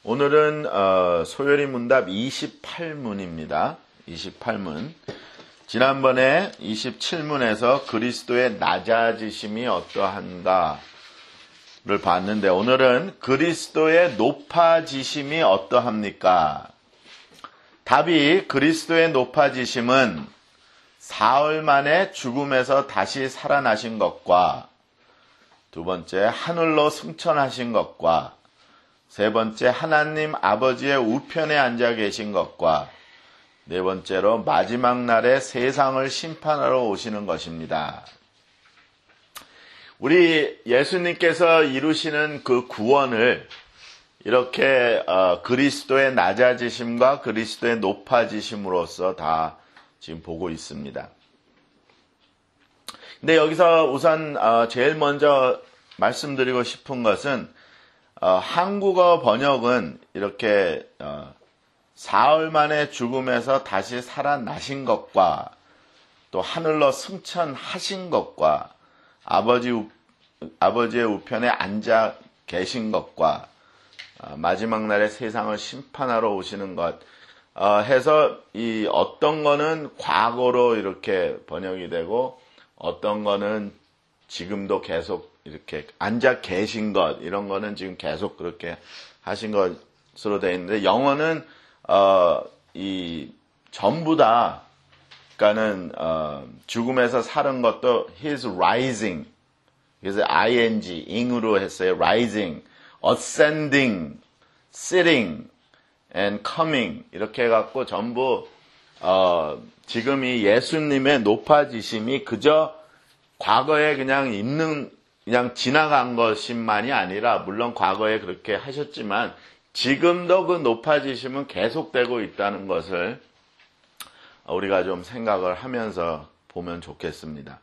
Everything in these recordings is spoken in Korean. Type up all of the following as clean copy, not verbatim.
오늘은 소요리 문답 28문입니다. 28문. 지난번에 27문에서 그리스도의 낮아지심이 어떠한가를 봤는데 오늘은 그리스도의 높아지심이 어떠합니까? 답이 그리스도의 높아지심은 사흘 만에 죽음에서 다시 살아나신 것과 두 번째 하늘로 승천하신 것과 세 번째 하나님 아버지의 우편에 앉아 계신 것과 네 번째로 마지막 날에 세상을 심판하러 오시는 것입니다. 우리 예수님께서 이루시는 그 구원을 이렇게 그리스도의 낮아지심과 그리스도의 높아지심으로써 다 지금 보고 있습니다. 근데 여기서 우선 제일 먼저 말씀드리고 싶은 것은 한국어 번역은 이렇게 사흘 만에 죽음에서 다시 살아나신 것과 또 하늘로 승천하신 것과 아버지의 우편에 앉아 계신 것과 마지막 날에 세상을 심판하러 오시는 것 해서 이 어떤 거는 과거로 이렇게 번역이 되고 어떤 거는 지금도 계속 이렇게 앉아 계신 것 이런 거는 지금 계속 그렇게 하신 것으로 되어 있는데 영어는 이 전부 다 그러니까는 죽음에서 사는 것도 He's rising 그래서 ing ing으로 했어요. rising, ascending, sitting and coming 이렇게 해갖고 전부 지금 이 예수님의 높아지심이 그저 과거에 그냥 지나간 것만이 아니라 물론 과거에 그렇게 하셨지만 지금도 그 높아지심은 계속되고 있다는 것을 우리가 좀 생각을 하면서 보면 좋겠습니다.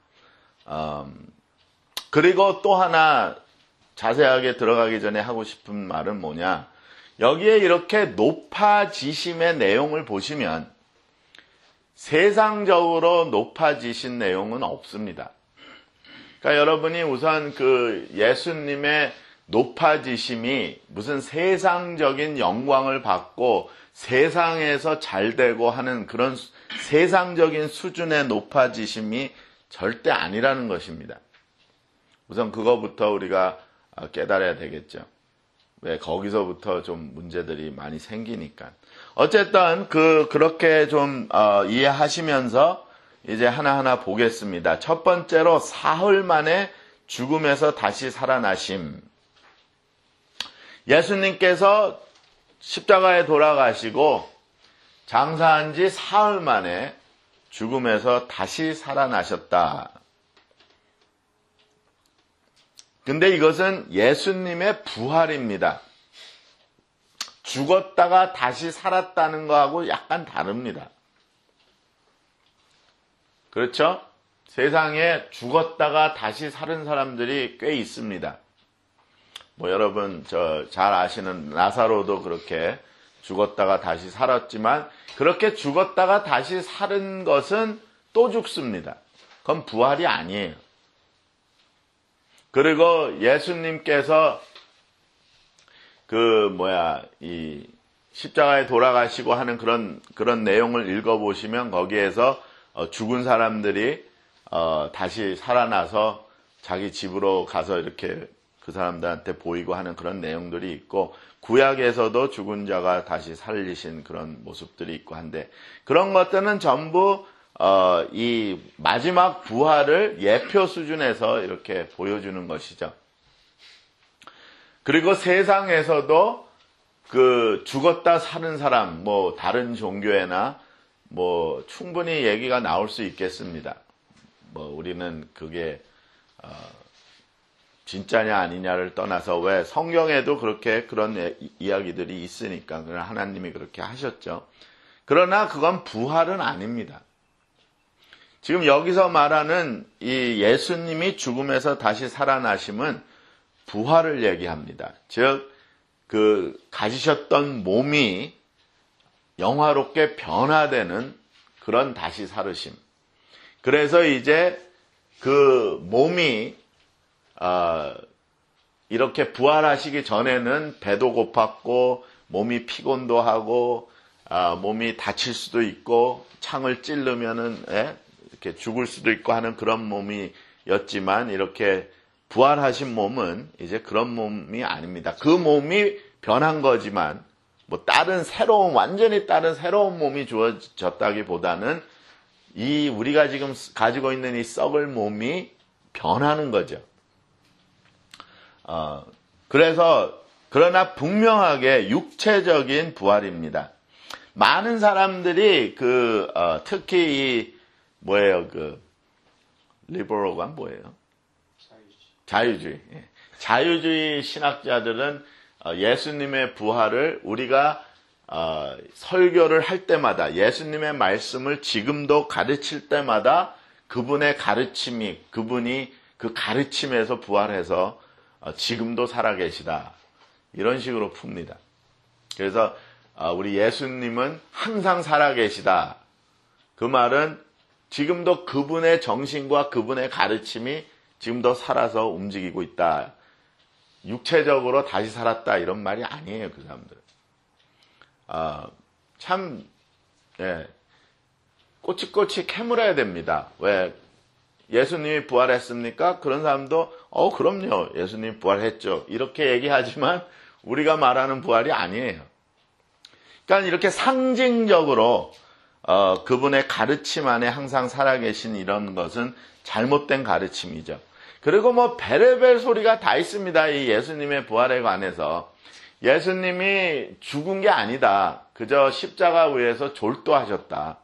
그리고 또 하나 자세하게 들어가기 전에 하고 싶은 말은 뭐냐? 여기에 이렇게 높아지심의 내용을 보시면 세상적으로 높아지신 내용은 없습니다. 그러니까 여러분이 우선 그 예수님의 높아지심이 무슨 세상적인 영광을 받고 세상에서 잘되고 하는 그런 세상적인 수준의 높아지심이 절대 아니라는 것입니다. 우선 그거부터 우리가 깨달아야 되겠죠. 왜 거기서부터 좀 문제들이 많이 생기니까. 어쨌든 그렇게 좀 이해하시면서 이제 하나하나 보겠습니다. 첫 번째로 사흘 만에 죽음에서 다시 살아나심. 예수님께서 십자가에 돌아가시고 장사한 지 사흘 만에 죽음에서 다시 살아나셨다. 근데 이것은 예수님의 부활입니다. 죽었다가 다시 살았다는 거하고 약간 다릅니다. 그렇죠? 세상에 죽었다가 다시 사는 사람들이 꽤 있습니다. 뭐 여러분 잘 아시는 나사로도 그렇게 죽었다가 다시 살았지만 그렇게 죽었다가 다시 사는 것은 또 죽습니다. 그건 부활이 아니에요. 그리고 예수님께서 이 십자가에 돌아가시고 하는 그런 내용을 읽어보시면 거기에서 죽은 사람들이 다시 살아나서 자기 집으로 가서 이렇게 그 사람들한테 보이고 하는 그런 내용들이 있고 구약에서도 죽은 자가 다시 살리신 그런 모습들이 있고 한데 그런 것들은 전부 이 마지막 부활을 예표 수준에서 이렇게 보여주는 것이죠. 그리고 세상에서도 그 죽었다 사는 사람 다른 종교에나 충분히 얘기가 나올 수 있겠습니다. 우리는 그게 진짜냐 아니냐를 떠나서 왜 성경에도 그런 이야기들이 있으니까 하나님이 그렇게 하셨죠. 그러나 그건 부활은 아닙니다. 지금 여기서 말하는 이 예수님이 죽음에서 다시 살아나심은 부활을 얘기합니다. 즉 가지셨던 몸이 영화롭게 변화되는 그런 다시 살으심. 그래서 이제 그 몸이 이렇게 부활하시기 전에는 배도 고팠고 몸이 피곤도 하고 몸이 다칠 수도 있고 창을 찌르면은 이렇게 죽을 수도 있고 하는 그런 몸이었지만 이렇게 부활하신 몸은 이제 그런 몸이 아닙니다. 그 몸이 변한 거지만 뭐 완전히 다른 새로운 몸이 주어졌다기보다는 우리가 지금 가지고 있는 이 썩을 몸이 변하는 거죠. 그러나 분명하게 육체적인 부활입니다. 많은 사람들이 특히 리버럴가 뭐예요? 자유주의. 자유주의 신학자들은 예수님의 부활을 우리가 설교를 할 때마다 예수님의 말씀을 지금도 가르칠 때마다 그분의 가르침이 그분이 그 가르침에서 부활해서 지금도 살아계시다. 이런 식으로 풉니다. 그래서 우리 예수님은 항상 살아계시다. 그 말은 지금도 그분의 정신과 그분의 가르침이 지금도 살아서 움직이고 있다. 육체적으로 다시 살았다. 이런 말이 아니에요. 그 사람들은. 참 꼬치꼬치 캐물어야 됩니다. 왜? 예수님이 부활했습니까? 그런 사람도 그럼요. 예수님이 부활했죠. 이렇게 얘기하지만 우리가 말하는 부활이 아니에요. 그러니까 이렇게 상징적으로 그분의 가르침 안에 항상 살아계신 이런 것은 잘못된 가르침이죠. 그리고 뭐 베레벨 소리가 다 있습니다. 이 예수님의 부활에 관해서. 예수님이 죽은 게 아니다. 그저 십자가 위에서 졸도하셨다.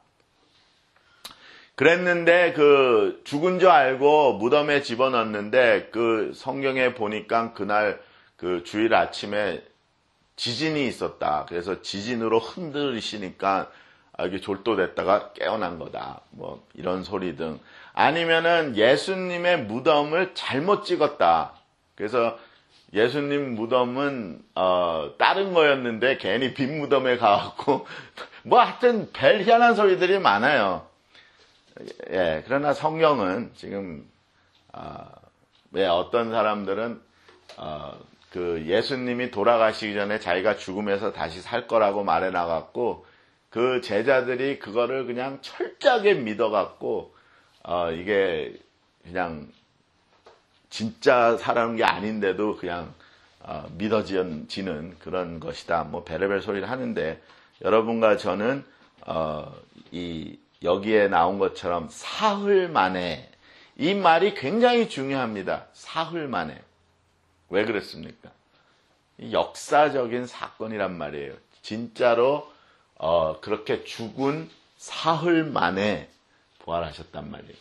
그랬는데 죽은 줄 알고 무덤에 집어넣었는데 성경에 보니까 그날 주일 아침에 지진이 있었다. 그래서 지진으로 흔들리시니까 이게 졸도됐다가 깨어난 거다. 뭐 이런 소리 등. 아니면은 예수님의 무덤을 잘못 찍었다. 그래서 예수님 무덤은 다른 거였는데 괜히 빈 무덤에 가갖고 뭐 하여튼 별 희한한 소리들이 많아요. 그러나 성경은 지금 왜 어떤 사람들은 예수님이 돌아가시기 전에 자기가 죽음에서 다시 살 거라고 말해 나갔고 그 제자들이 그거를 그냥 철저하게 믿어갖고 이게 그냥 진짜 살아온 게 아닌데도 그냥 믿어지는 그런 것이다. 뭐 베레벨 소리를 하는데 여러분과 저는 여기에 나온 것처럼 사흘 만에 이 말이 굉장히 중요합니다. 사흘 만에. 왜 그랬습니까? 역사적인 사건이란 말이에요. 진짜로 그렇게 죽은 사흘 만에 부활하셨단 말이에요.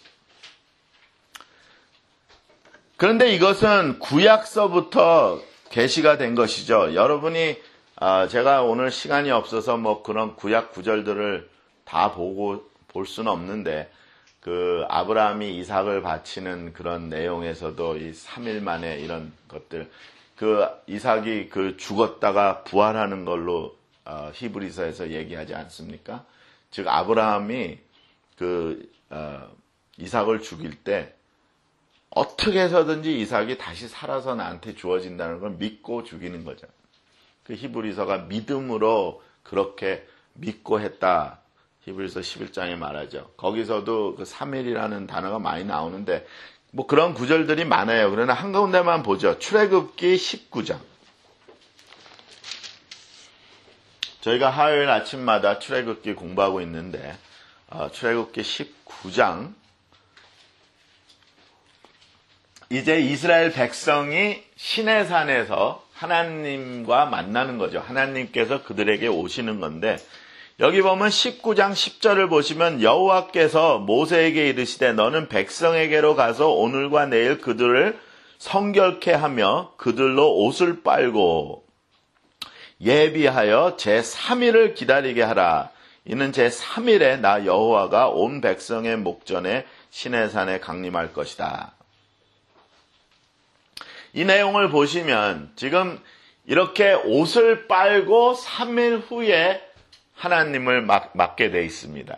그런데 이것은 구약서부터 계시가 된 것이죠. 여러분이 제가 오늘 시간이 없어서 뭐 그런 구약 구절들을 다 볼 수는 없는데 아브라함이 이삭을 바치는 그런 내용에서도 이 3일 만에 이런 것들 이삭이 죽었다가 부활하는 걸로 히브리서에서 얘기하지 않습니까? 즉 아브라함이 이삭을 죽일 때 어떻게 해서든지 이삭이 다시 살아서 나한테 주어진다는 걸 믿고 죽이는 거죠. 히브리서가 믿음으로 그렇게 믿고 했다. 히브리서 11장에 말하죠. 거기서도 3일이라는 단어가 많이 나오는데 뭐 그런 구절들이 많아요. 그러나 한가운데만 보죠. 출애굽기 19장. 저희가 화요일 아침마다 출애굽기 공부하고 있는데 출애굽기 19장. 이제 이스라엘 백성이 시내산에서 하나님과 만나는 거죠. 하나님께서 그들에게 오시는 건데 여기 보면 19장 10절을 보시면 여호와께서 모세에게 이르시되 너는 백성에게로 가서 오늘과 내일 그들을 성결케 하며 그들로 옷을 빨고 예비하여 제3일을 기다리게 하라. 이는 제3일에 나 여호와가 온 백성의 목전에 시내산에 강림할 것이다. 이 내용을 보시면 지금 이렇게 옷을 빨고 3일 후에 하나님을 맞게 돼 있습니다.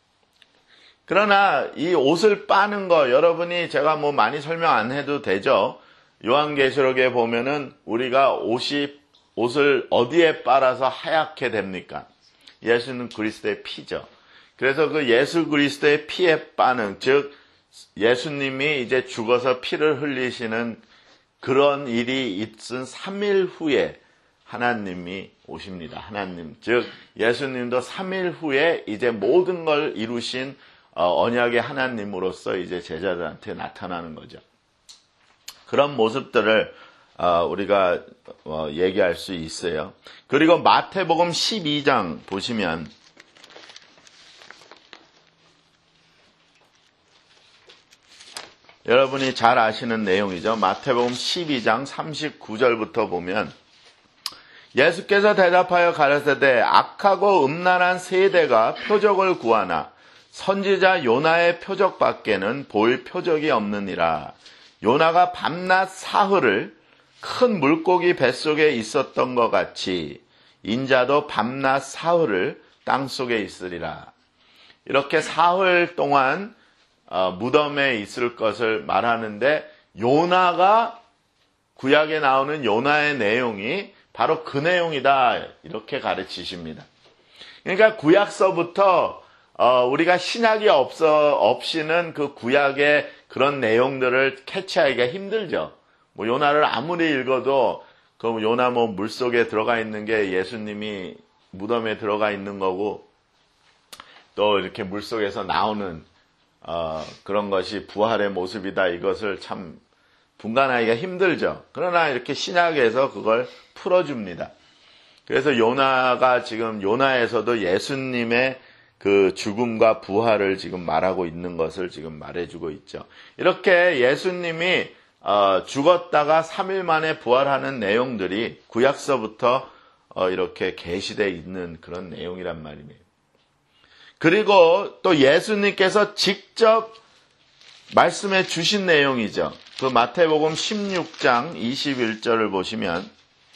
그러나 이 옷을 빠는 거 여러분이 제가 뭐 많이 설명 안 해도 되죠. 요한계시록에 보면은 우리가 옷이 옷을 어디에 빨아서 하얗게 됩니까? 예수는 그리스도의 피죠. 그래서 그 예수 그리스도의 피에 빠는, 즉 예수님이 이제 죽어서 피를 흘리시는 그런 일이 있은 3일 후에 하나님이 오십니다. 하나님, 즉 예수님도 3일 후에 이제 모든 걸 이루신 언약의 하나님으로서 이제 제자들한테 나타나는 거죠. 그런 모습들을 우리가 얘기할 수 있어요. 그리고 마태복음 12장 보시면 여러분이 잘 아시는 내용이죠. 마태복음 12장 39절부터 보면 예수께서 대답하여 가라사대 악하고 음란한 세대가 표적을 구하나 선지자 요나의 표적밖에는 볼 표적이 없느니라. 요나가 밤낮 사흘을 큰 물고기 뱃속에 있었던 것 같이 인자도 밤낮 사흘을 땅속에 있으리라. 이렇게 사흘 동안 무덤에 있을 것을 말하는데 요나가 구약에 나오는 요나의 내용이 바로 그 내용이다 이렇게 가르치십니다. 그러니까 구약서부터 우리가 신약이 없이는 그 구약의 그런 내용들을 캐치하기가 힘들죠. 뭐 요나를 아무리 읽어도 그 요나 뭐 물속에 들어가 있는 게 예수님이 무덤에 들어가 있는 거고 또 이렇게 물속에서 나오는 그런 것이 부활의 모습이다. 이것을 참 분간하기가 힘들죠. 그러나 이렇게 신약에서 그걸 풀어줍니다. 그래서 요나가 지금 요나에서도 예수님의 그 죽음과 부활을 지금 말하고 있는 것을 지금 말해주고 있죠. 이렇게 예수님이 죽었다가 3일 만에 부활하는 내용들이 구약서부터 이렇게 계시되어 있는 그런 내용이란 말입니다. 그리고 또 예수님께서 직접 말씀해 주신 내용이죠. 그 마태복음 16장 21절을 보시면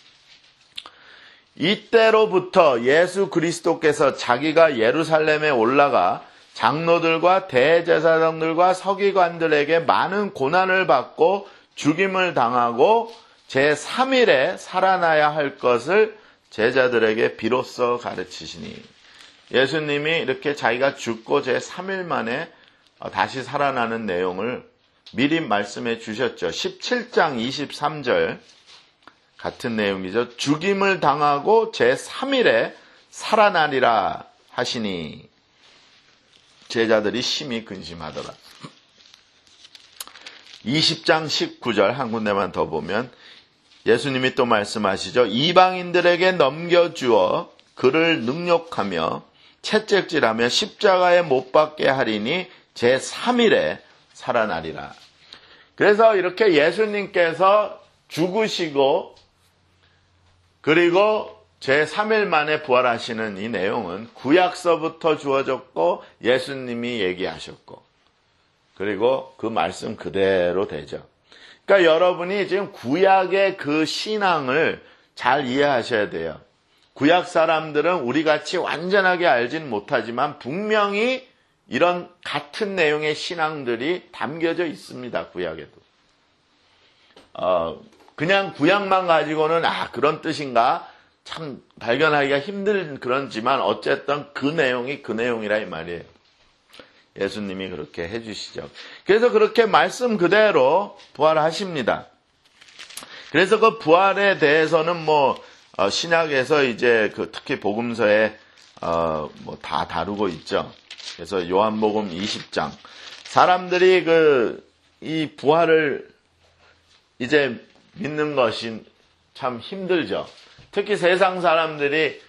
이때로부터 예수 그리스도께서 자기가 예루살렘에 올라가 장로들과 대제사장들과 서기관들에게 많은 고난을 받고 죽임을 당하고 제3일에 살아나야 할 것을 제자들에게 비로소 가르치시니 예수님이 이렇게 자기가 죽고 제3일 만에 다시 살아나는 내용을 미리 말씀해 주셨죠. 17장 23절 같은 내용이죠. 죽임을 당하고 제3일에 살아나리라 하시니 제자들이 심히 근심하더라. 20장 19절 한 군데만 더 보면 예수님이 또 말씀하시죠. 이방인들에게 넘겨주어 그를 능욕하며 채찍질하며 십자가에 못 박게 하리니 제3일에 살아나리라. 그래서 이렇게 예수님께서 죽으시고 그리고 제3일 만에 부활하시는 이 내용은 구약서부터 주어졌고 예수님이 얘기하셨고 그리고 그 말씀 그대로 되죠. 그러니까 여러분이 지금 구약의 그 신앙을 잘 이해하셔야 돼요. 구약 사람들은 우리같이 완전하게 알진 못하지만 분명히 이런 같은 내용의 신앙들이 담겨져 있습니다. 구약에도. 그냥 구약만 가지고는 그런 뜻인가 참 발견하기가 힘든 그런지만 어쨌든 그 내용이 그 내용이라 이 말이에요. 예수님이 그렇게 해주시죠. 그래서 그렇게 말씀 그대로 부활하십니다. 그래서 그 부활에 대해서는 신약에서 이제 특히 복음서에 다 다루고 있죠. 그래서 요한복음 20장 사람들이 이 부활을 이제 믿는 것이 참 힘들죠. 특히 세상 사람들이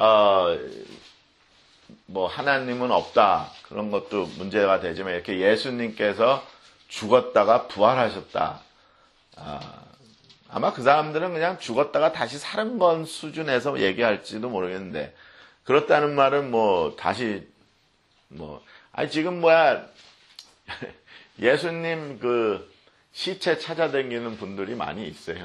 하나님은 없다 그런 것도 문제가 되지만 이렇게 예수님께서 죽었다가 부활하셨다. 아마 그 사람들은 그냥 죽었다가 다시 사는 건 수준에서 얘기할지도 모르겠는데 그렇다는 말은 다시 지금 예수님 시체 찾아다니는 분들이 많이 있어요.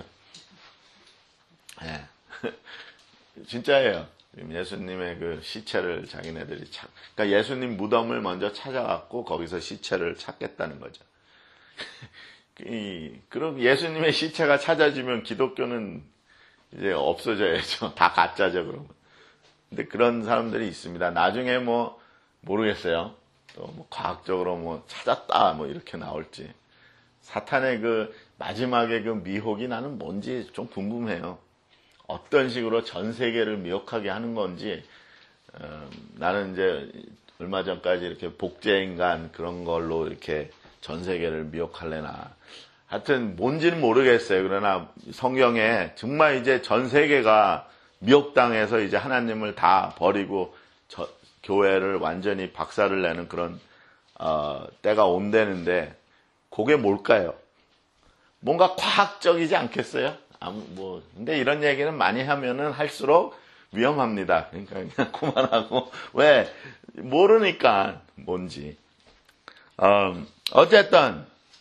네. 진짜예요. 예수님의 시체를 자기네들이 그러니까 예수님 무덤을 먼저 찾아갖고 거기서 시체를 찾겠다는 거죠. 그럼 예수님의 시체가 찾아지면 기독교는 이제 없어져야죠. 다 가짜죠, 그러면. 근데 그런 사람들이 있습니다. 나중에 뭐, 모르겠어요. 또 뭐 과학적으로 뭐 찾았다, 뭐 이렇게 나올지. 사탄의 그 마지막에 그 미혹이 나는 뭔지 좀 궁금해요. 어떤 식으로 전 세계를 미혹하게 하는 건지, 나는 이제 얼마 전까지 이렇게 복제인간 그런 걸로 이렇게 전 세계를 미혹할래나. 하여튼 뭔지는 모르겠어요. 그러나 성경에 정말 이제 전 세계가 미혹당해서 이제 하나님을 다 버리고 교회를 완전히 박살을 내는 그런 때가 온다는데 그게 뭘까요? 뭔가 과학적이지 않겠어요? 근데 이런 얘기는 많이 하면은 할수록 위험합니다. 그러니까 그냥 그만하고. 왜? 모르니까 뭔지. 어쨌든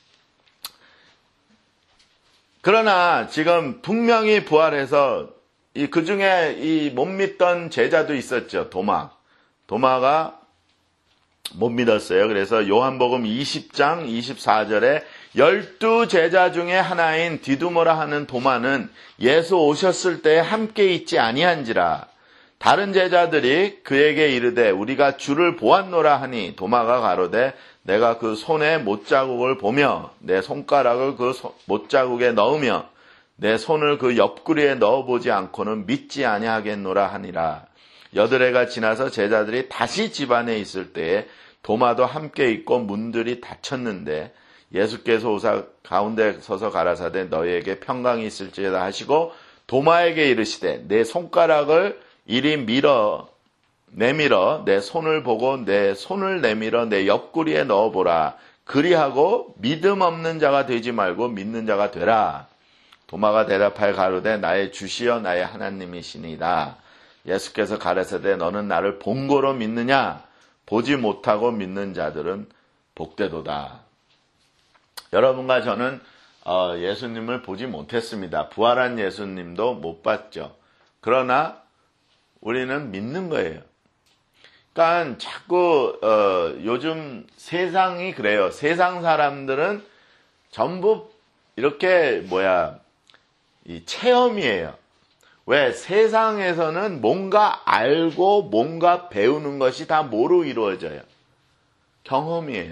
그러나 지금 분명히 부활해서 그 중에 이 못 믿던 제자도 있었죠. 도마가 못 믿었어요. 그래서 요한복음 20장 24절에 12제자 중에 하나인 디두모라 하는 도마는 예수 오셨을 때 함께 있지 아니한지라. 다른 제자들이 그에게 이르되 우리가 주를 보았노라 하니 도마가 가로되 내가 그 손에 못자국을 보며 내 손가락을 그 못자국에 넣으며 내 손을 그 옆구리에 넣어보지 않고는 믿지 아니하겠노라 하니라. 여드레가 지나서 제자들이 다시 집안에 있을 때에 도마도 함께 있고 문들이 닫혔는데 예수께서 오사 가운데 서서 가라사대 너희에게 평강이 있을지어다 하시고 도마에게 이르시되 내 손가락을 이리 내밀어 내 손을 보고 내 손을 내밀어 내 옆구리에 넣어보라. 그리하고 믿음 없는 자가 되지 말고 믿는 자가 되라. 도마가 대답하여 가로되 나의 주시여 나의 하나님이시니이다. 예수께서 가라사대 너는 나를 본고로 믿느냐? 보지 못하고 믿는 자들은 복되도다. 여러분과 저는 예수님을 보지 못했습니다. 부활한 예수님도 못 봤죠. 그러나 우리는 믿는 거예요. 그러니까 자꾸 요즘 세상이 그래요. 세상 사람들은 전부 이렇게 이 체험이에요. 왜? 세상에서는 뭔가 알고 뭔가 배우는 것이 다 뭐로 이루어져요? 경험이에요.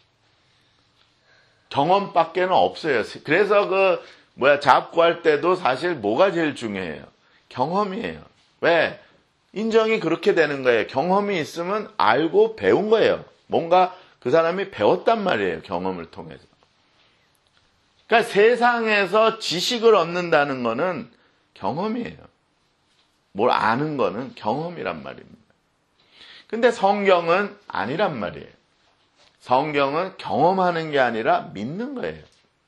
경험밖에는 없어요. 그래서 자업구할 때도 사실 뭐가 제일 중요해요? 경험이에요. 왜? 인정이 그렇게 되는 거예요. 경험이 있으면 알고 배운 거예요. 뭔가 그 사람이 배웠단 말이에요. 경험을 통해서. 그러니까 세상에서 지식을 얻는다는 거는 경험이에요. 뭘 아는 거는 경험이란 말입니다. 근데 성경은 아니란 말이에요. 성경은 경험하는 게 아니라 믿는 거예요.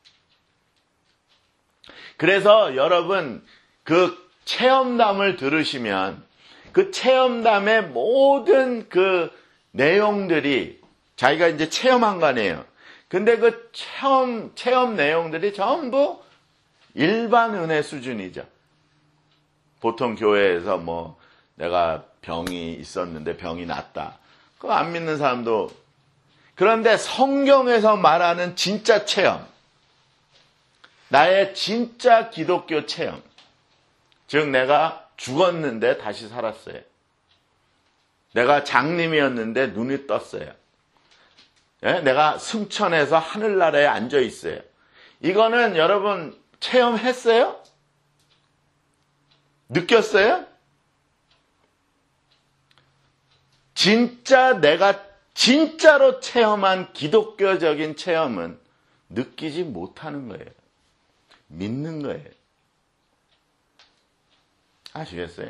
그래서 여러분 그 체험담을 들으시면 그 체험담의 모든 그 내용들이 자기가 이제 체험한 거 아니에요. 근데 그 체험 내용들이 전부 일반 은혜 수준이죠. 보통 교회에서 내가 병이 있었는데 병이 낫다. 그거 안 믿는 사람도. 그런데 성경에서 말하는 진짜 체험, 나의 진짜 기독교 체험, 즉 내가 죽었는데 다시 살았어요. 내가 장님이었는데 눈이 떴어요. 내가 승천해서 하늘나라에 앉아 있어요. 이거는 여러분 체험했어요? 느꼈어요? 진짜 내가 진짜로 체험한 기독교적인 체험은 느끼지 못하는 거예요. 믿는 거예요. 아시겠어요?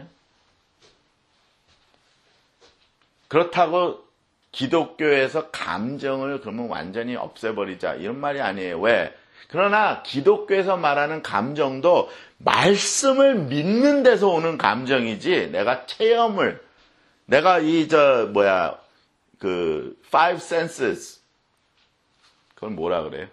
그렇다고 기독교에서 감정을 그러면 완전히 없애버리자 이런 말이 아니에요. 왜? 그러나 기독교에서 말하는 감정도 말씀을 믿는 데서 오는 감정이지 내가 체험을 내가 five senses 그건 뭐라 그래요?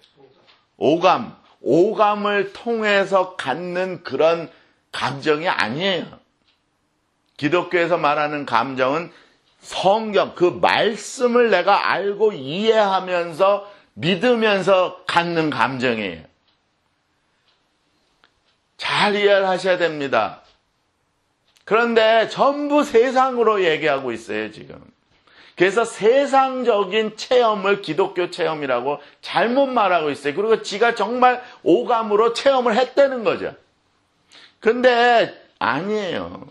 오감을 통해서 갖는 그런 감정이 아니에요. 기독교에서 말하는 감정은 성경, 그 말씀을 내가 알고 이해하면서 믿으면서 갖는 감정이에요. 잘 이해를 하셔야 됩니다. 그런데 전부 세상으로 얘기하고 있어요, 지금. 그래서 세상적인 체험을 기독교 체험이라고 잘못 말하고 있어요. 그리고 지가 정말 오감으로 체험을 했다는 거죠. 근데 아니에요.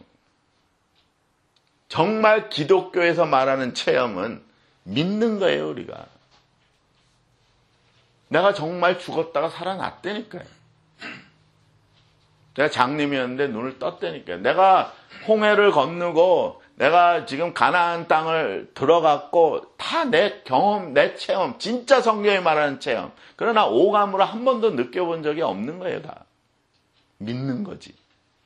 정말 기독교에서 말하는 체험은 믿는 거예요, 우리가. 내가 정말 죽었다가 살아났다니까요. 내가 장님이었는데 눈을 떴다니까요. 내가 홍해를 건너고 내가 지금 가나안 땅을 들어갔고 다 내 경험, 내 체험, 진짜 성경이 말하는 체험. 그러나 오감으로 한 번도 느껴본 적이 없는 거예요, 다. 믿는 거지.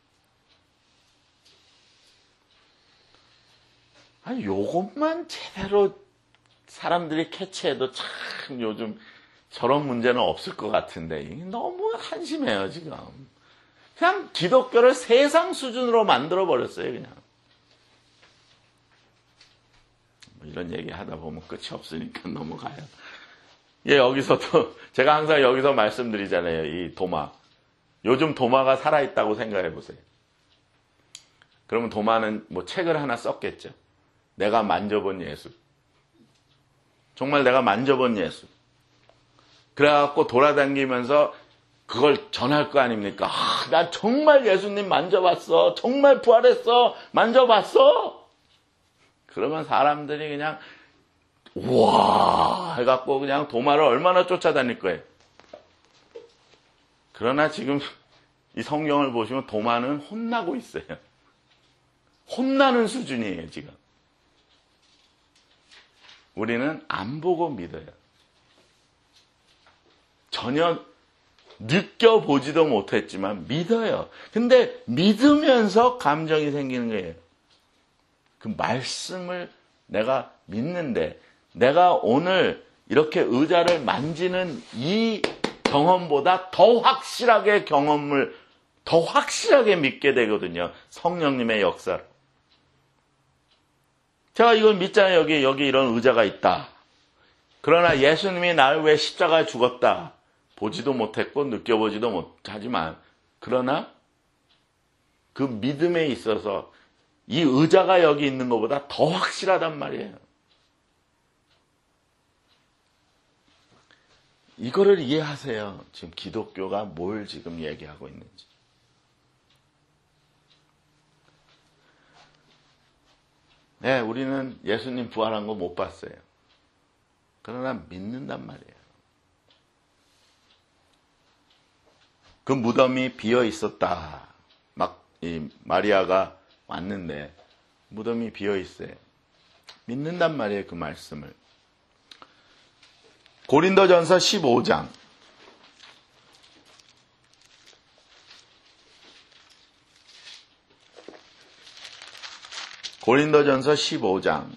아니, 요것만 제대로 사람들이 캐치해도 참 요즘 저런 문제는 없을 것 같은데 너무 한심해요, 지금. 그냥 기독교를 세상 수준으로 만들어버렸어요, 그냥. 이런 얘기 하다 보면 끝이 없으니까 넘어가요. 예, 여기서도, 제가 항상 여기서 말씀드리잖아요, 이 도마. 요즘 도마가 살아있다고 생각해 보세요. 그러면 도마는 뭐 책을 하나 썼겠죠. 내가 만져본 예수. 정말 내가 만져본 예수. 그래갖고 돌아다니면서 그걸 전할 거 아닙니까? 나 정말 예수님 만져봤어. 정말 부활했어. 만져봤어. 그러면 사람들이 그냥 우와 해갖고 그냥 도마를 얼마나 쫓아다닐 거예요. 그러나 지금 이 성경을 보시면 도마는 혼나고 있어요. 혼나는 수준이에요, 지금. 우리는 안 보고 믿어요. 전혀 느껴보지도 못했지만 믿어요. 근데 믿으면서 감정이 생기는 거예요. 그 말씀을 내가 믿는데 내가 오늘 이렇게 의자를 만지는 이 경험보다 더 확실하게 경험을 더 확실하게 믿게 되거든요. 성령님의 역사를. 제가 이걸 믿잖아요. 여기 이런 의자가 있다. 그러나 예수님이 나를 왜 십자가에 죽었다. 보지도 못했고 느껴보지도 못하지만 그러나 그 믿음에 있어서 이 의자가 여기 있는 것보다 더 확실하단 말이에요. 이거를 이해하세요. 지금 기독교가 뭘 지금 얘기하고 있는지. 네, 우리는 예수님 부활한 거 못 봤어요. 그러나 믿는단 말이에요. 그 무덤이 비어 있었다. 막 이 마리아가 왔는데 무덤이 비어 있어요. 믿는단 말이에요, 그 말씀을. 고린도전서 15장. 고린도전서 15장.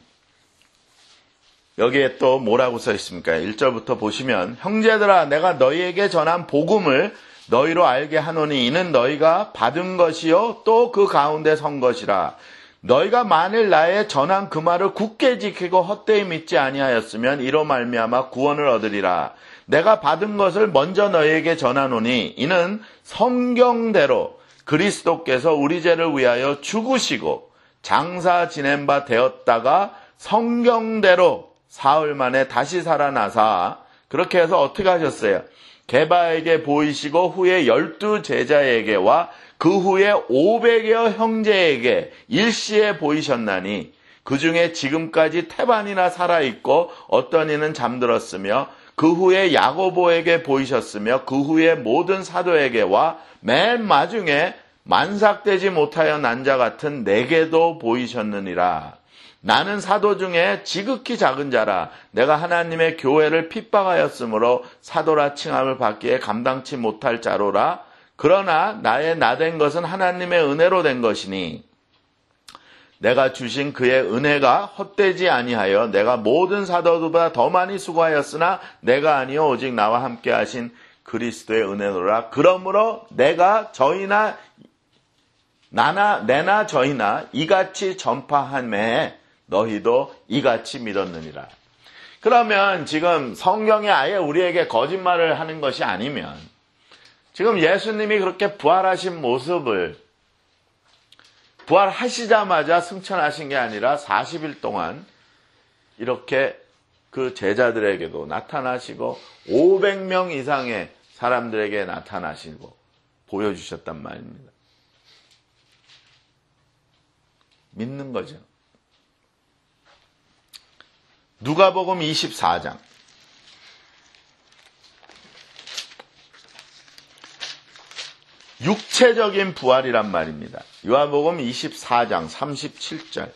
여기에 또 뭐라고 써 있습니까? 1절부터 보시면 형제들아 내가 너희에게 전한 복음을 너희로 알게 하노니 이는 너희가 받은 것이요 또 그 가운데 선 것이라. 너희가 만일 나의 전한 그 말을 굳게 지키고 헛되이 믿지 아니하였으면 이로 말미암아 구원을 얻으리라. 내가 받은 것을 먼저 너희에게 전하노니 이는 성경대로 그리스도께서 우리 죄를 위하여 죽으시고 장사 지낸 바 되었다가 성경대로 사흘 만에 다시 살아나사 그렇게 해서 어떻게 하셨어요? 게바에게 보이시고 후에 12 제자에게와 그 후에 500여 형제에게 일시에 보이셨나니 그 중에 지금까지 태반이나 살아있고 어떤 이는 잠들었으며 그 후에 야고보에게 보이셨으며 그 후에 모든 사도에게와 맨 마중에 만삭되지 못하여 난 자 같은 내게도 보이셨느니라. 나는 사도 중에 지극히 작은 자라. 내가 하나님의 교회를 핍박하였으므로 사도라 칭함을 받기에 감당치 못할 자로라. 그러나 나의 나된 것은 하나님의 은혜로 된 것이니 내가 주신 그의 은혜가 헛되지 아니하여 내가 모든 사도들보다 더 많이 수고하였으나 내가 아니요 오직 나와 함께 하신 그리스도의 은혜로라. 그러므로 내가 저희나 내나 저희나 이같이 전파하매 너희도 이같이 믿었느니라. 그러면 지금 성경이 아예 우리에게 거짓말을 하는 것이 아니면 지금 예수님이 그렇게 부활하신 모습을 부활하시자마자 승천하신 게 아니라 40일 동안 이렇게 그 제자들에게도 나타나시고 500명 이상의 사람들에게 나타나시고 보여주셨단 말입니다. 믿는 거죠. 누가복음 24장. 육체적인 부활이란 말입니다. 요한복음 24장 37절.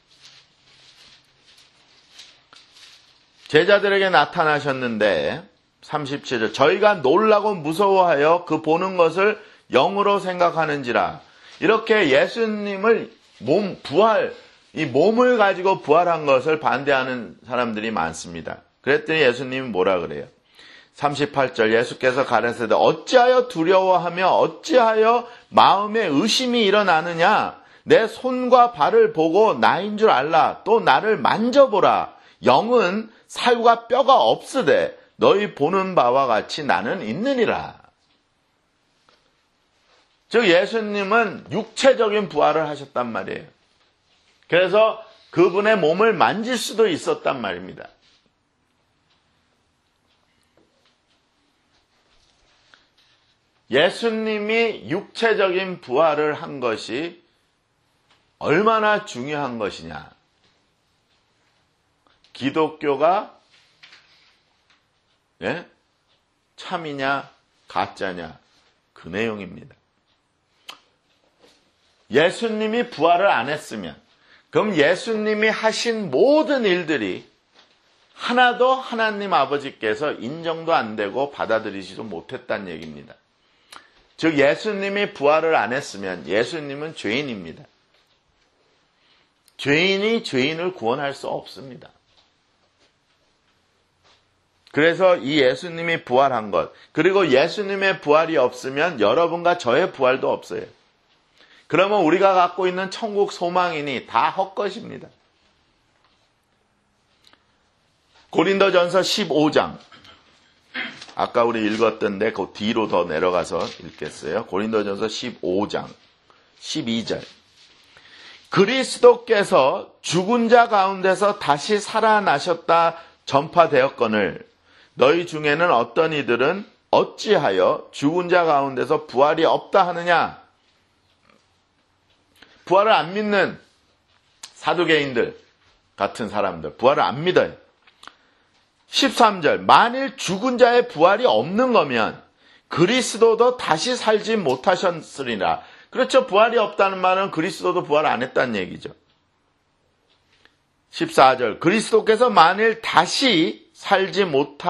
제자들에게 나타나셨는데 37절. 저희가 놀라고 무서워하여 그 보는 것을 영으로 생각하는지라. 이렇게 예수님을 이 몸을 가지고 부활한 것을 반대하는 사람들이 많습니다. 그랬더니 예수님이 뭐라 그래요? 38절 예수께서 가라사대 어찌하여 두려워하며 어찌하여 마음에 의심이 일어나느냐? 내 손과 발을 보고 나인 줄 알라. 또 나를 만져보라. 영은 살과 뼈가 없으되 너희 보는 바와 같이 나는 있느니라. 즉 예수님은 육체적인 부활을 하셨단 말이에요. 그래서 그분의 몸을 만질 수도 있었단 말입니다. 예수님이 육체적인 부활을 한 것이 얼마나 중요한 것이냐. 기독교가 참이냐 가짜냐 그 내용입니다. 예수님이 부활을 안 했으면 그럼 예수님이 하신 모든 일들이 하나도 하나님 아버지께서 인정도 안 되고 받아들이지도 못했다는 얘기입니다. 즉 예수님이 부활을 안 했으면 예수님은 죄인입니다. 죄인이 죄인을 구원할 수 없습니다. 그래서 이 예수님이 부활한 것, 그리고 예수님의 부활이 없으면 여러분과 저의 부활도 없어요. 그러면 우리가 갖고 있는 천국 소망이니 다 헛것입니다. 고린도전서 15장. 아까 우리 읽었던데 그 뒤로 더 내려가서 읽겠어요. 고린도전서 15장 12절. 그리스도께서 죽은 자 가운데서 다시 살아나셨다 전파되었거늘 너희 중에는 어떤 이들은 어찌하여 죽은 자 가운데서 부활이 없다 하느냐. 부활을 안 믿는 사두개인들 같은 사람들 부활을 안 믿어요. 13절 만일 죽은 자의 부활이 없는 거면 그리스도도 다시 살지 못하셨으리라. 그렇죠. 부활이 없다는 말은 그리스도도 부활 안 했다는 얘기죠. 14절 그리스도께서 만일 다시 살지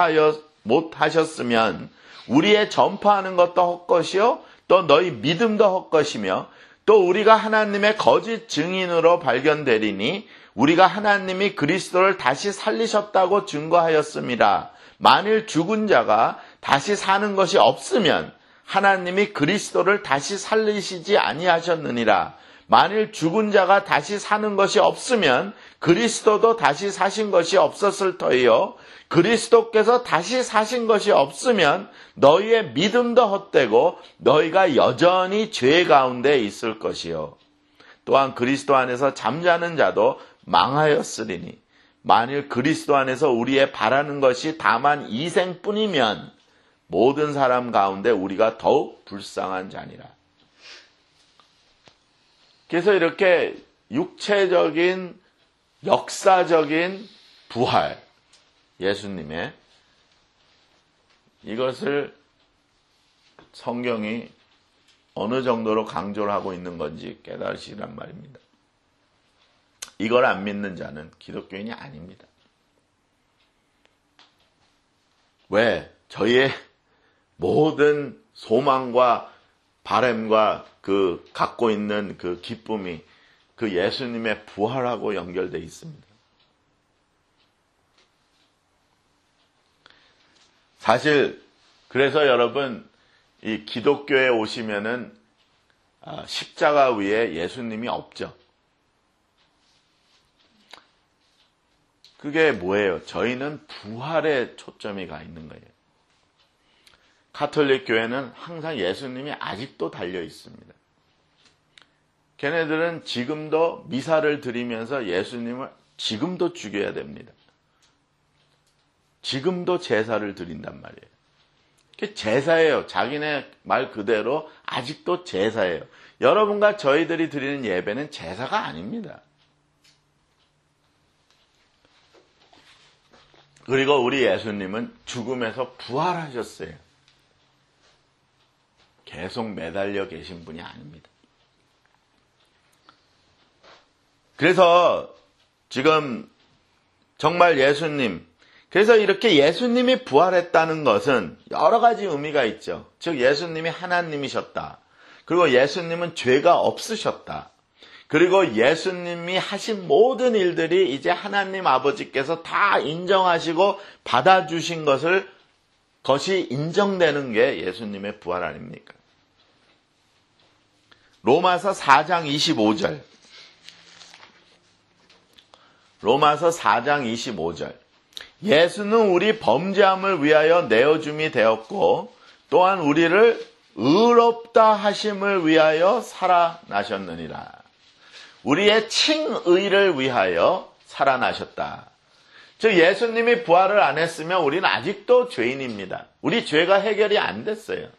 못하셨으면 우리의 전파하는 것도 헛것이요 또 너희 믿음도 헛것이며 또 우리가 하나님의 거짓 증인으로 발견되리니 우리가 하나님이 그리스도를 다시 살리셨다고 증거하였습니다. 만일 죽은 자가 다시 사는 것이 없으면 하나님이 그리스도를 다시 살리시지 아니하셨느니라. 만일 죽은 자가 다시 사는 것이 없으면 그리스도도 다시 사신 것이 없었을 터이요. 그리스도께서 다시 사신 것이 없으면 너희의 믿음도 헛되고 너희가 여전히 죄 가운데 있을 것이요. 또한 그리스도 안에서 잠자는 자도 망하였으리니 만일 그리스도 안에서 우리의 바라는 것이 다만 이생뿐이면 모든 사람 가운데 우리가 더욱 불쌍한 자니라. 그래서 이렇게 육체적인 역사적인 부활 예수님의 이것을 성경이 어느 정도로 강조를 하고 있는 건지 깨달으시란 말입니다. 이걸 안 믿는 자는 기독교인이 아닙니다. 왜? 저희의 모든 소망과 바람과 그 갖고 있는 그 기쁨이 그 예수님의 부활하고 연결되어 있습니다. 사실 그래서 여러분 이 기독교에 오시면은 십자가 위에 예수님이 없죠. 그게 뭐예요? 저희는 부활에 초점이 가 있는 거예요. 가톨릭 교회는 항상 예수님이 아직도 달려 있습니다. 걔네들은 지금도 미사를 드리면서 예수님을 지금도 죽여야 됩니다. 지금도 제사를 드린단 말이에요. 그게 제사예요. 자기네 말 그대로 아직도 제사예요. 여러분과 저희들이 드리는 예배는 제사가 아닙니다. 그리고 우리 예수님은 죽음에서 부활하셨어요. 계속 매달려 계신 분이 아닙니다. 그래서 지금 정말 예수님, 그래서 이렇게 예수님이 부활했다는 것은 여러 가지 의미가 있죠. 즉 예수님이 하나님이셨다. 그리고 예수님은 죄가 없으셨다. 그리고 예수님이 하신 모든 일들이 이제 하나님 아버지께서 다 인정하시고 받아주신 것이 인정되는 게 예수님의 부활 아닙니까? 로마서 4장 25절. 로마서 4장 25절. 예수는 우리 범죄함을 위하여 내어줌이 되었고 또한 우리를 의롭다 하심을 위하여 살아나셨느니라. 우리의 칭의를 위하여 살아나셨다. 즉 예수님이 부활을 안 했으면 우리는 아직도 죄인입니다. 우리 죄가 해결이 안 됐어요.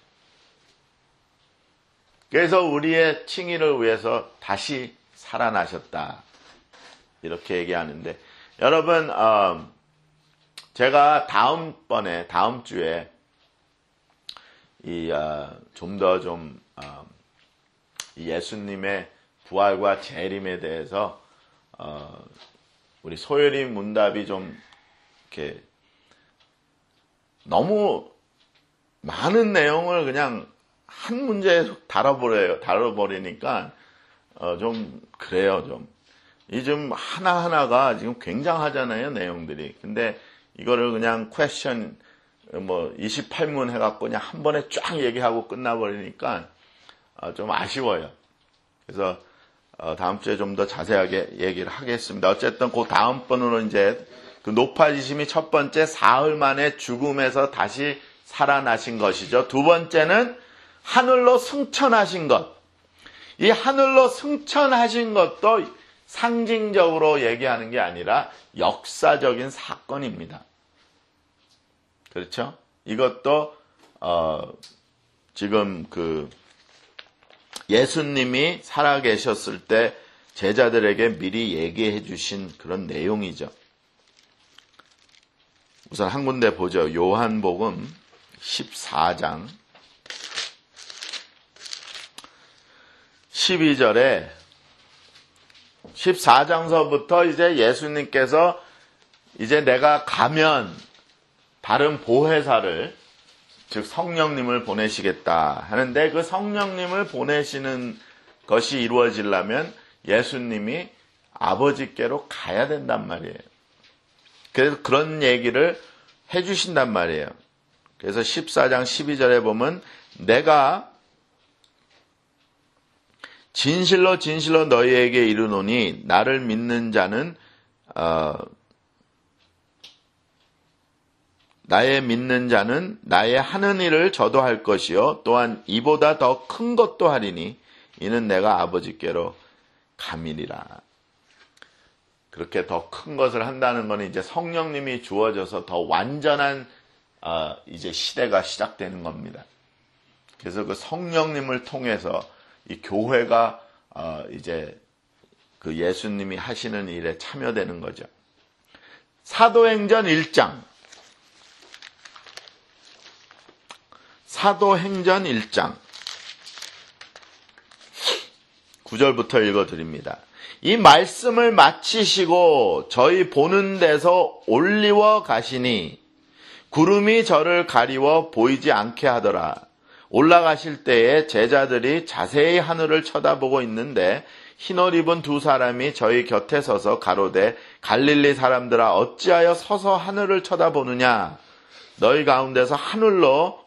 그래서 우리의 칭의를 위해서 다시 살아나셨다. 이렇게 얘기하는데 여러분 제가 다음 주에 좀 더 예수님의 부활과 재림에 대해서 우리 소열이 문답이 좀 이렇게 너무 많은 내용을 그냥 한 문제에 다뤄버리니까 좀 그래요 좀. 이 좀 하나하나가 지금 굉장하잖아요, 내용들이. 근데 이거를 그냥 퀘스천 28문 해갖고 그냥 한 번에 쫙 얘기하고 끝나버리니까 좀 아쉬워요. 그래서 다음 주에 좀 더 자세하게 얘기를 하겠습니다. 어쨌든 그 다음번으로 이제 그 높아지심이 첫 번째 사흘 만에 죽음에서 다시 살아나신 것이죠. 두 번째는 하늘로 승천하신 것. 이 하늘로 승천하신 것도 상징적으로 얘기하는 게 아니라 역사적인 사건입니다. 그렇죠? 이것도 지금 예수님이 살아계셨을 때 제자들에게 미리 얘기해 주신 그런 내용이죠. 우선 한 군데 보죠. 요한복음 14장 12절에 14장서부터 이제 예수님께서 이제 내가 가면 다른 보혜사를 즉 성령님을 보내시겠다 하는데 그 성령님을 보내시는 것이 이루어지려면 예수님이 아버지께로 가야 된단 말이에요. 그래서 그런 얘기를 해주신단 말이에요. 그래서 14장 12절에 보면 내가 진실로 진실로 너희에게 이르노니 나를 믿는 자는 나의 믿는 자는 나의 하는 일을 저도 할 것이요 또한 이보다 더 큰 것도 하리니 이는 내가 아버지께로 감이니라. 그렇게 더 큰 것을 한다는 것은 이제 성령님이 주어져서 더 완전한 이제 시대가 시작되는 겁니다. 그래서 그 성령님을 통해서 이 교회가 이제 그 예수님이 하시는 일에 참여되는 거죠. 사도행전 1장 9절부터 읽어드립니다. 이 말씀을 마치시고 저희 보는 데서 올리워 가시니 구름이 저를 가리워 보이지 않게 하더라. 올라가실 때에 제자들이 자세히 하늘을 쳐다보고 있는데 흰옷 입은 두 사람이 저희 곁에 서서 가로되 갈릴리 사람들아 어찌하여 서서 하늘을 쳐다보느냐. 너희 가운데서 하늘로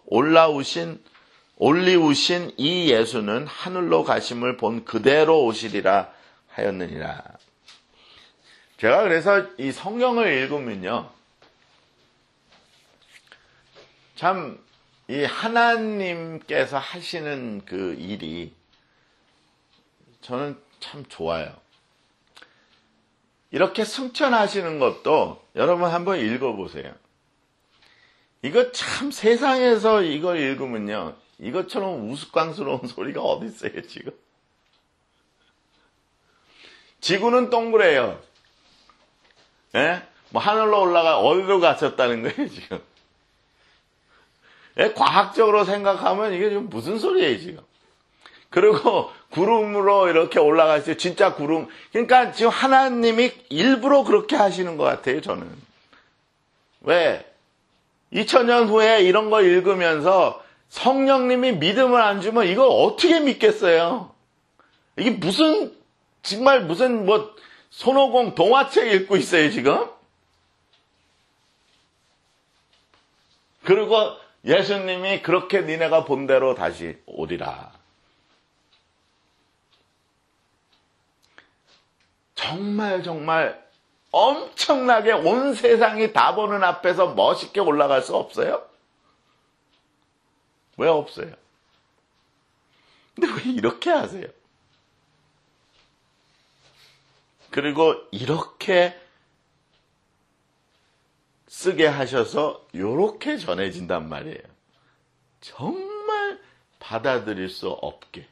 올리우신 이 예수는 하늘로 가심을 본 그대로 오시리라 하였느니라. 제가 그래서 이 성경을 읽으면요 참 이 하나님께서 하시는 그 일이 저는 참 좋아요. 이렇게 승천하시는 것도 여러분 한번 읽어보세요. 이거 참 세상에서 이걸 읽으면요, 이것처럼 우스꽝스러운 소리가 어디 있어요 지금. 지구는 동그래요. 예? 뭐 하늘로 올라가 어디로 갔었다는 거예요 지금. 예? 과학적으로 생각하면 이게 지금 무슨 소리예요 지금. 그리고 구름으로 이렇게 올라가시죠. 진짜 구름. 그러니까 지금 하나님이 일부러 그렇게 하시는 것 같아요 저는. 왜? 2000년 후에 이런 거 읽으면서 성령님이 믿음을 안 주면 이걸 어떻게 믿겠어요? 이게 무슨 정말 무슨 뭐 손오공 동화책 읽고 있어요 지금? 그리고 예수님이 그렇게 니네가 본 대로 다시 오리라. 정말 엄청나게 온 세상이 다 보는 앞에서 멋있게 올라갈 수 없어요? 왜 없어요? 근데 왜 이렇게 하세요? 그리고 이렇게 쓰게 하셔서 이렇게 전해진단 말이에요. 정말 받아들일 수 없게.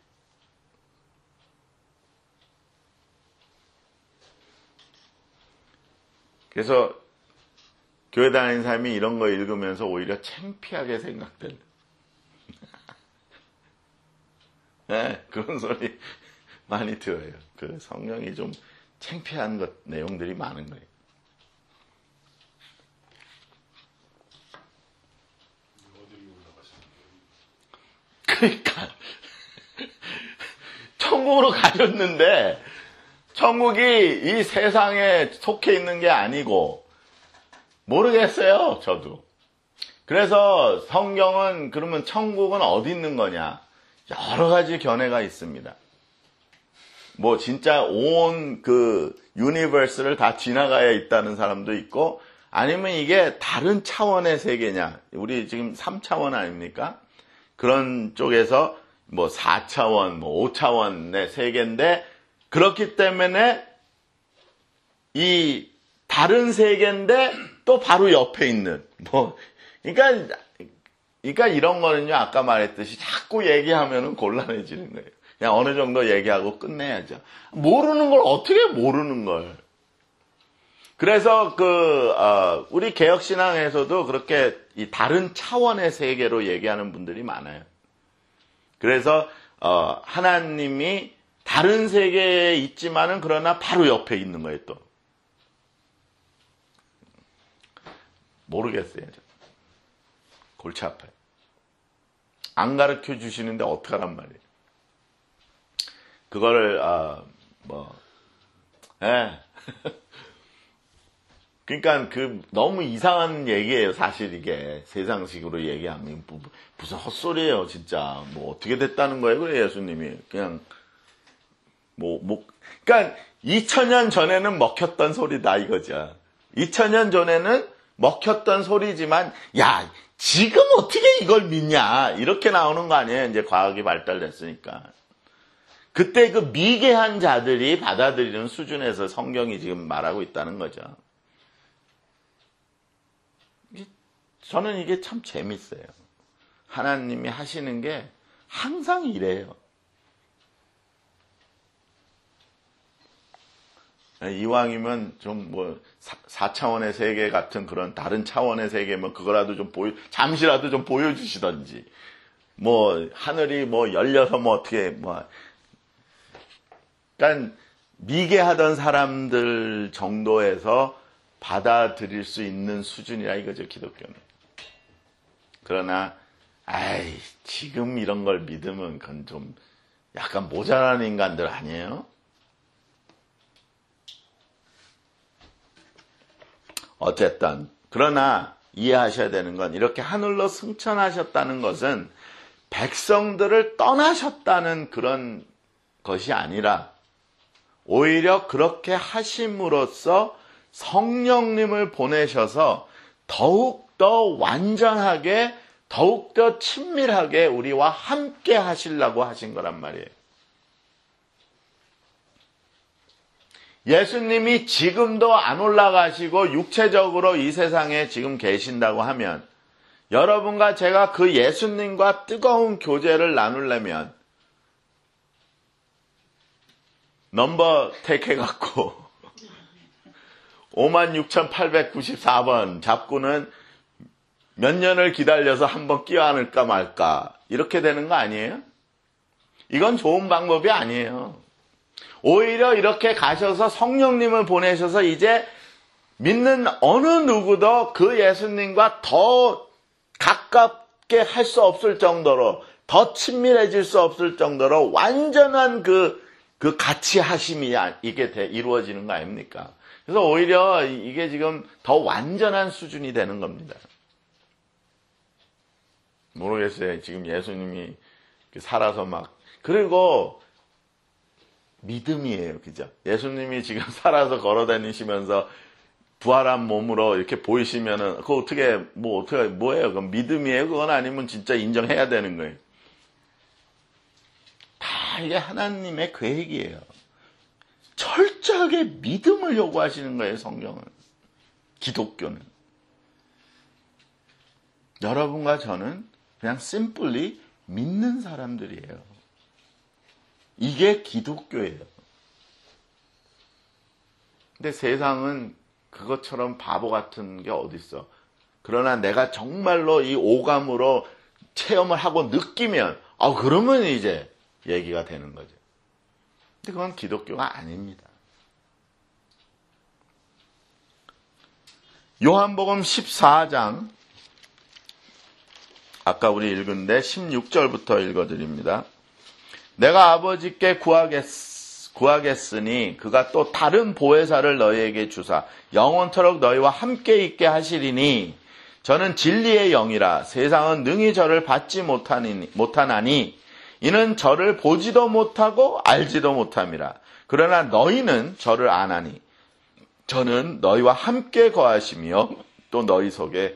그래서 교회 다니는 사람이 이런 거 읽으면서 오히려 창피하게 생각된다. 네, 그런 소리 많이 들어요. 그 성령이 좀 창피한 내용들이 많은 거예요. 그러니까 천국으로 가셨는데 천국이 이 세상에 속해 있는 게 아니고 모르겠어요 저도. 그래서 성경은 그러면 천국은 어디 있는 거냐, 여러 가지 견해가 있습니다. 뭐 진짜 온 그 유니버스를 다 지나가야 있다는 사람도 있고, 아니면 이게 다른 차원의 세계냐, 우리 지금 3차원 아닙니까? 그런 쪽에서 뭐 4차원, 뭐 5차원의 세계인데, 그렇기 때문에 이 다른 세계인데 또 바로 옆에 있는 뭐, 그러니까 이런 거는요, 아까 말했듯이 자꾸 얘기하면은 곤란해지는 거예요. 그냥 어느 정도 얘기하고 끝내야죠. 모르는 걸 어떻게 모르는 걸. 그래서 우리 개혁신앙에서도 그렇게 이 다른 차원의 세계로 얘기하는 분들이 많아요. 그래서 하나님이 다른 세계에 있지만은 그러나 바로 옆에 있는 거예요 또. 모르겠어요. 골치 아파요. 안 가르쳐 주시는데 어떡하란 말이에요. 그거를 그러니까 너무 이상한 얘기예요 사실. 이게 세상식으로 얘기하면 무슨 헛소리예요 진짜. 뭐 어떻게 됐다는 거예요 그래 예수님이. 그냥 그러니까 2000년 전에는 먹혔던 소리다 이거죠. 2000년 전에는 먹혔던 소리지만 야 지금 어떻게 이걸 믿냐 이렇게 나오는 거 아니에요. 이제 과학이 발달됐으니까. 그때 그 미개한 자들이 받아들이는 수준에서 성경이 지금 말하고 있다는 거죠. 저는 이게 참 재밌어요. 하나님이 하시는 게 항상 이래요. 이왕이면 좀 4차원의 세계 같은 그런 다른 차원의 세계면 그거라도 좀 잠시라도 좀 보여주시던지, 하늘이 열려서 어떻게, 그러니까 미개하던 사람들 정도에서 받아들일 수 있는 수준이라 이거죠, 기독교는. 그러나, 지금 이런 걸 믿으면 그건 좀 약간 모자라는 인간들 아니에요? 어쨌든 그러나 이해하셔야 되는 건 이렇게 하늘로 승천하셨다는 것은 백성들을 떠나셨다는 그런 것이 아니라 오히려 그렇게 하심으로써 성령님을 보내셔서 더욱더 완전하게 더욱더 친밀하게 우리와 함께 하시려고 하신 거란 말이에요. 예수님이 지금도 안 올라가시고 육체적으로 이 세상에 지금 계신다고 하면 여러분과 제가 그 예수님과 뜨거운 교제를 나누려면 넘버 택해갖고 56,894번 잡고는 몇 년을 기다려서 한번 끼어안을까 말까 이렇게 되는 거 아니에요? 이건 좋은 방법이 아니에요. 오히려 이렇게 가셔서 성령님을 보내셔서 이제 믿는 어느 누구도 그 예수님과 더 가깝게 할 수 없을 정도로 더 친밀해질 수 없을 정도로 완전한 그 같이 하심이 이게 이루어지는 거 아닙니까? 그래서 오히려 이게 지금 더 완전한 수준이 되는 겁니다. 모르겠어요. 지금 예수님이 살아서 그리고 믿음이에요. 그죠? 예수님이 지금 살아서 걸어 다니시면서 부활한 몸으로 이렇게 보이시면은, 그거 뭐예요? 그건 믿음이에요? 그건 아니면 진짜 인정해야 되는 거예요. 다 이게 하나님의 계획이에요. 철저하게 믿음을 요구하시는 거예요, 성경은. 기독교는. 여러분과 저는 그냥 심플리 믿는 사람들이에요. 이게 기독교예요. 근데 세상은 그것처럼 바보 같은 게 어딨어. 그러나 내가 정말로 이 오감으로 체험을 하고 느끼면 그러면 이제 얘기가 되는 거죠. 근데 그건 기독교가 아닙니다. 요한복음 14장 아까 우리 읽은데 16절부터 읽어드립니다. 내가 아버지께 구하겠으니 그가 또 다른 보혜사를 너희에게 주사 영원토록 너희와 함께 있게 하시리니 저는 진리의 영이라 세상은 능히 저를 받지 못하나니 이는 저를 보지도 못하고 알지도 못함이라. 그러나 너희는 저를 아나니 저는 너희와 함께 거하시며 또 너희 속에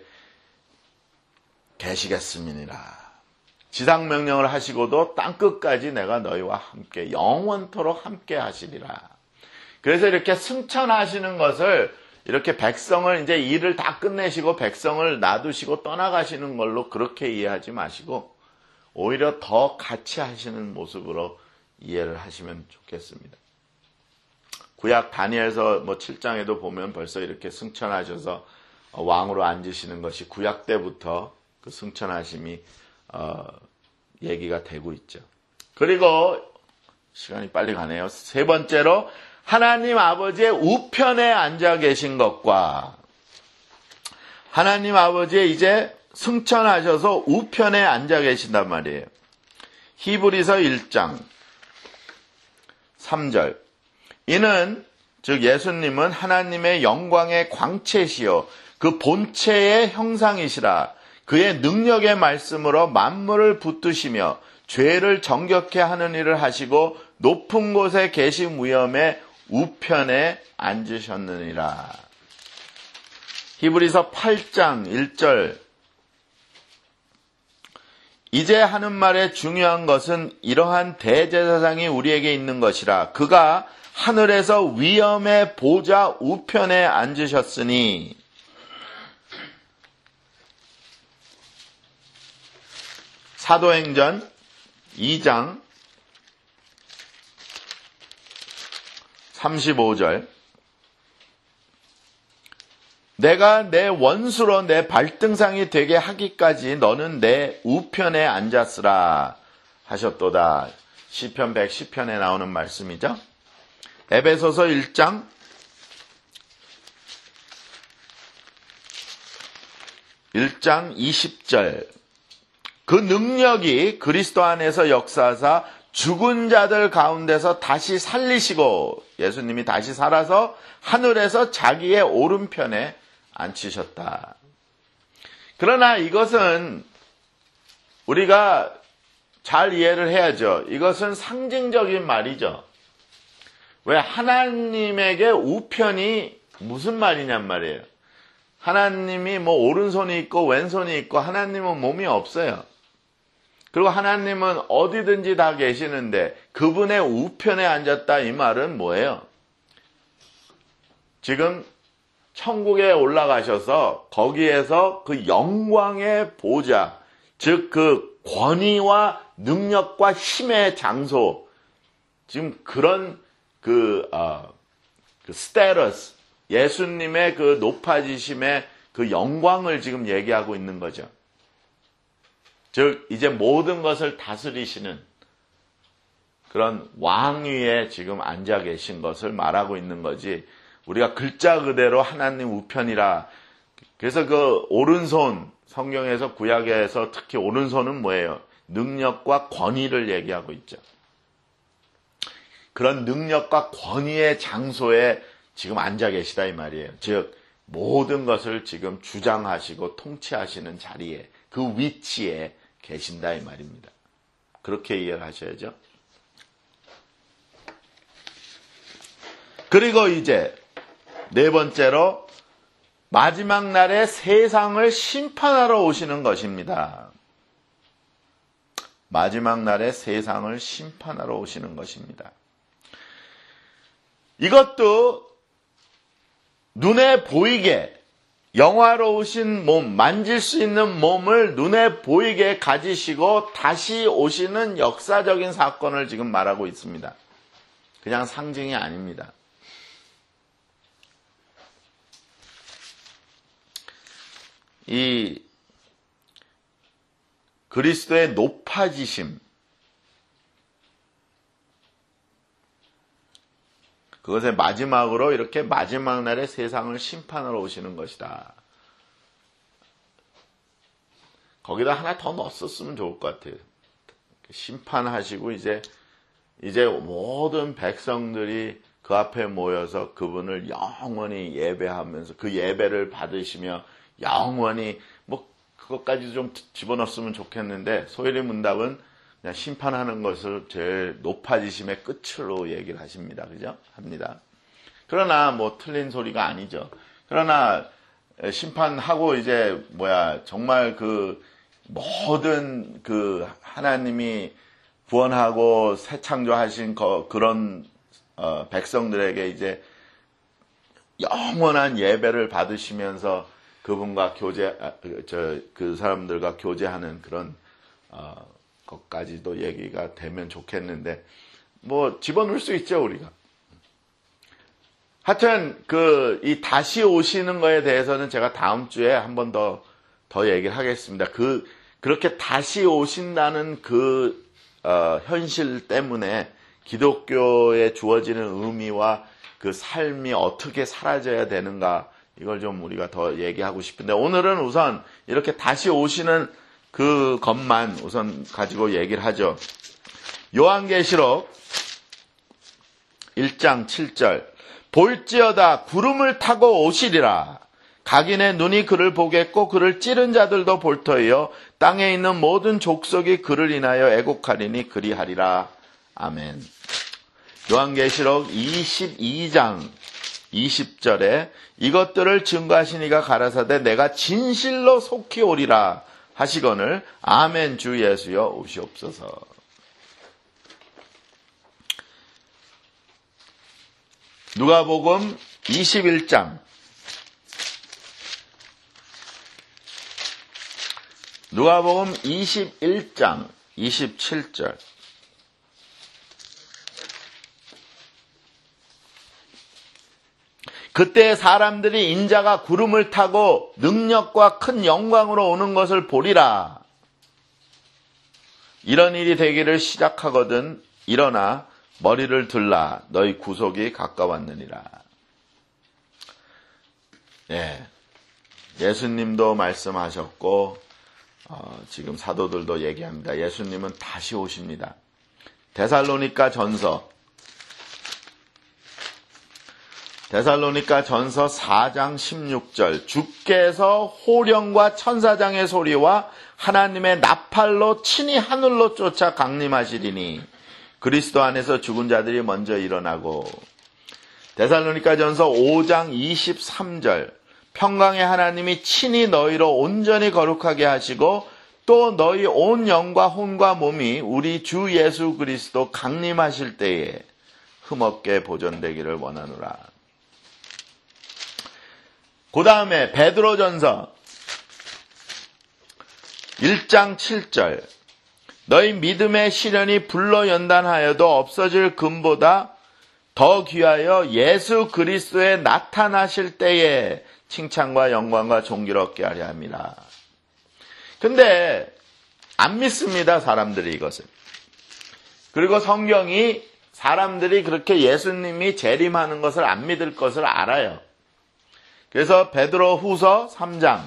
계시겠음이니라. 지상명령을 하시고도 땅끝까지 내가 너희와 함께 영원토록 함께 하시리라. 그래서 이렇게 승천하시는 것을 이렇게 백성을 이제 일을 다 끝내시고 백성을 놔두시고 떠나가시는 걸로 그렇게 이해하지 마시고 오히려 더 같이 하시는 모습으로 이해를 하시면 좋겠습니다. 구약 다니엘서 7장에도 보면 벌써 이렇게 승천하셔서 왕으로 앉으시는 것이 구약 때부터 그 승천하심이 얘기가 되고 있죠. 그리고 시간이 빨리 가네요. 세 번째로 하나님 아버지의 우편에 앉아 계신 것과 하나님 아버지의 이제 승천하셔서 우편에 앉아 계신단 말이에요. 히브리서 1장 3절 이는 즉 예수님은 하나님의 영광의 광채시요 그 본체의 형상이시라. 그의 능력의 말씀으로 만물을 붙드시며 죄를 정결케 하는 일을 하시고 높은 곳에 계신 위엄의 우편에 앉으셨느니라. 히브리서 8장 1절 이제 하는 말의 중요한 것은 이러한 대제사장이 우리에게 있는 것이라. 그가 하늘에서 위엄의 보좌 우편에 앉으셨으니 사도행전 2장 35절 내가 내 원수로 내 발등상이 되게 하기까지 너는 내 우편에 앉았으라 하셨도다. 시편 110편에 나오는 말씀이죠. 에베소서 1장 20절 그 능력이 그리스도 안에서 역사하사 죽은 자들 가운데서 다시 살리시고 예수님이 다시 살아서 하늘에서 자기의 오른편에 앉히셨다. 그러나 이것은 우리가 잘 이해를 해야죠. 이것은 상징적인 말이죠. 왜 하나님에게 우편이 무슨 말이냔 말이에요. 하나님이 뭐 오른손이 있고 왼손이 있고 하나님은 몸이 없어요. 그리고 하나님은 어디든지 다 계시는데 그분의 우편에 앉았다 이 말은 뭐예요? 지금 천국에 올라가셔서 거기에서 그 영광의 보좌, 즉 그 권위와 능력과 힘의 장소, 지금 그런 그 스테러스, 예수님의 그 높아지심의 그 영광을 지금 얘기하고 있는 거죠. 즉 이제 모든 것을 다스리시는 그런 왕위에 지금 앉아 계신 것을 말하고 있는 거지, 우리가 글자 그대로 하나님 우편이라. 그래서 그 오른손, 성경에서 구약에서 특히 오른손은 뭐예요? 능력과 권위를 얘기하고 있죠. 그런 능력과 권위의 장소에 지금 앉아 계시다 이 말이에요. 즉 모든 것을 지금 주장하시고 통치하시는 자리에, 그 위치에 계신다 이 말입니다. 그렇게 이해를 하셔야죠. 그리고 이제 네 번째로 마지막 날에 세상을 심판하러 오시는 것입니다. 마지막 날에 세상을 심판하러 오시는 것입니다. 이것도 눈에 보이게 영화로우신 몸, 만질 수 있는 몸을 눈에 보이게 가지시고 다시 오시는 역사적인 사건을 지금 말하고 있습니다. 그냥 상징이 아닙니다. 이 그리스도의 높아지심, 그것의 마지막으로 이렇게 마지막 날에 세상을 심판하러 오시는 것이다. 거기다 하나 더 넣었으면 좋을 것 같아요. 심판하시고 이제 모든 백성들이 그 앞에 모여서 그분을 영원히 예배하면서 그 예배를 받으시며 영원히, 뭐 그것까지도 좀 집어넣었으면 좋겠는데 소일이 문답은 그냥 심판하는 것을 제일 높아지심의 끝으로 얘기를 하십니다. 그죠? 합니다. 그러나 뭐 틀린 소리가 아니죠. 그러나 심판하고 이제 정말 그 모든 그 하나님이 구원하고 새 창조하신 그런 백성들에게 이제 영원한 예배를 받으시면서 그분과 그 사람들과 교제하는 그런 것까지도 얘기가 되면 좋겠는데, 뭐 집어넣을 수 있죠 우리가. 하여튼 이 다시 오시는 거에 대해서는 제가 다음 주에 한 번 더 얘기를 하겠습니다. 그렇게 다시 오신다는 그 현실 때문에 기독교에 주어지는 의미와 그 삶이 어떻게 사라져야 되는가, 이걸 좀 우리가 더 얘기하고 싶은데, 오늘은 우선 이렇게 다시 오시는 그 것만 우선 가지고 얘기를 하죠. 요한계시록 1장 7절. 볼지어다 구름을 타고 오시리라. 각인의 눈이 그를 보겠고 그를 찌른 자들도 볼 터이요 땅에 있는 모든 족속이 그를 인하여 애곡하리니 그리하리라. 아멘. 요한계시록 22장 20절에 이것들을 증거하시니가 가라사대 내가 진실로 속히 오리라 하시거늘 아멘. 주 예수여 오시옵소서. 누가복음 21장 누가복음 21장 27절. 그때 사람들이 인자가 구름을 타고 능력과 큰 영광으로 오는 것을 보리라. 이런 일이 되기를 시작하거든 일어나 머리를 들라 너희 구속이 가까웠느니라. 예수님도 말씀하셨고 지금 사도들도 얘기합니다. 예수님은 다시 오십니다. 데살로니가 전서 4장 16절. 주께서 호령과 천사장의 소리와 하나님의 나팔로 친히 하늘로 쫓아 강림하시리니 그리스도 안에서 죽은 자들이 먼저 일어나고. 데살로니가 전서 5장 23절. 평강의 하나님이 친히 너희로 온전히 거룩하게 하시고 또 너희 온 영과 혼과 몸이 우리 주 예수 그리스도 강림하실 때에 흠없게 보존되기를 원하노라. 그 다음에 베드로전서 1장 7절 너희 믿음의 시련이 불로 연단하여도 없어질 금보다 더 귀하여 예수 그리스도에 나타나실 때에 칭찬과 영광과 존귀를 얻게 하려 함이라. 근데 안 믿습니다, 사람들이 이것을. 그리고 성경이 사람들이 그렇게 예수님이 재림하는 것을 안 믿을 것을 알아요. 그래서 베드로후서 3장